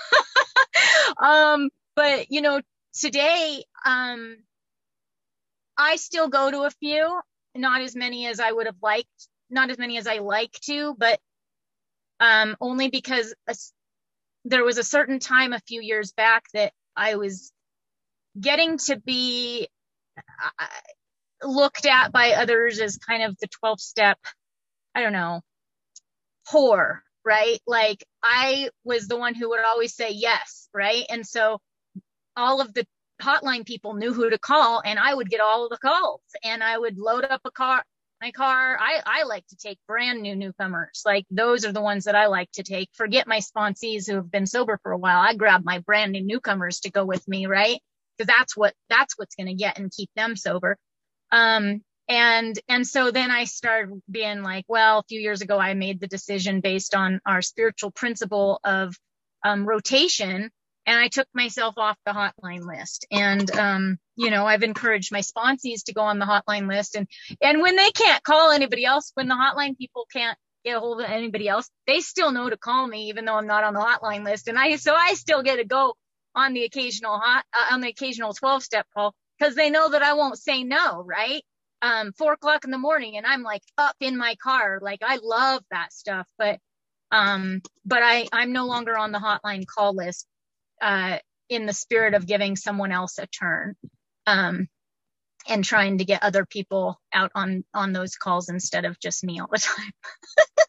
um, but you know, today, um, I still go to a few, not as many as I would have liked, not as many as I like to, but um, only because a, there was a certain time a few years back that I was getting to be uh, looked at by others as kind of the twelve step, I don't know, whore, right? Like I was the one who would always say yes, right? And so all of the hotline people knew who to call, and I would get all of the calls, and I would load up a car, my car. I, I like to take brand new newcomers. Like those are the ones that I like to take. Forget my sponsees who have been sober for a while. I grab my brand new newcomers to go with me, right? Because that's what, that's what's going to get and keep them sober. Um, and, and so then I started being like, well, a few years ago, I made the decision based on our spiritual principle of um, rotation. And I took myself off the hotline list. And, um, you know, I've encouraged my sponsees to go on the hotline list. And, and when they can't call anybody else, when the hotline people can't get a hold of anybody else, they still know to call me, even though I'm not on the hotline list. And I, so I still get to go on the occasional hot, uh, on the occasional twelve step call, because they know that I won't say no, right? Um, four o'clock in the morning, and I'm like up in my car. Like I love that stuff, but, um, but I, I'm no longer on the hotline call list. Uh, in the spirit of giving someone else a turn, um, and trying to get other people out on, on those calls instead of just me all the time.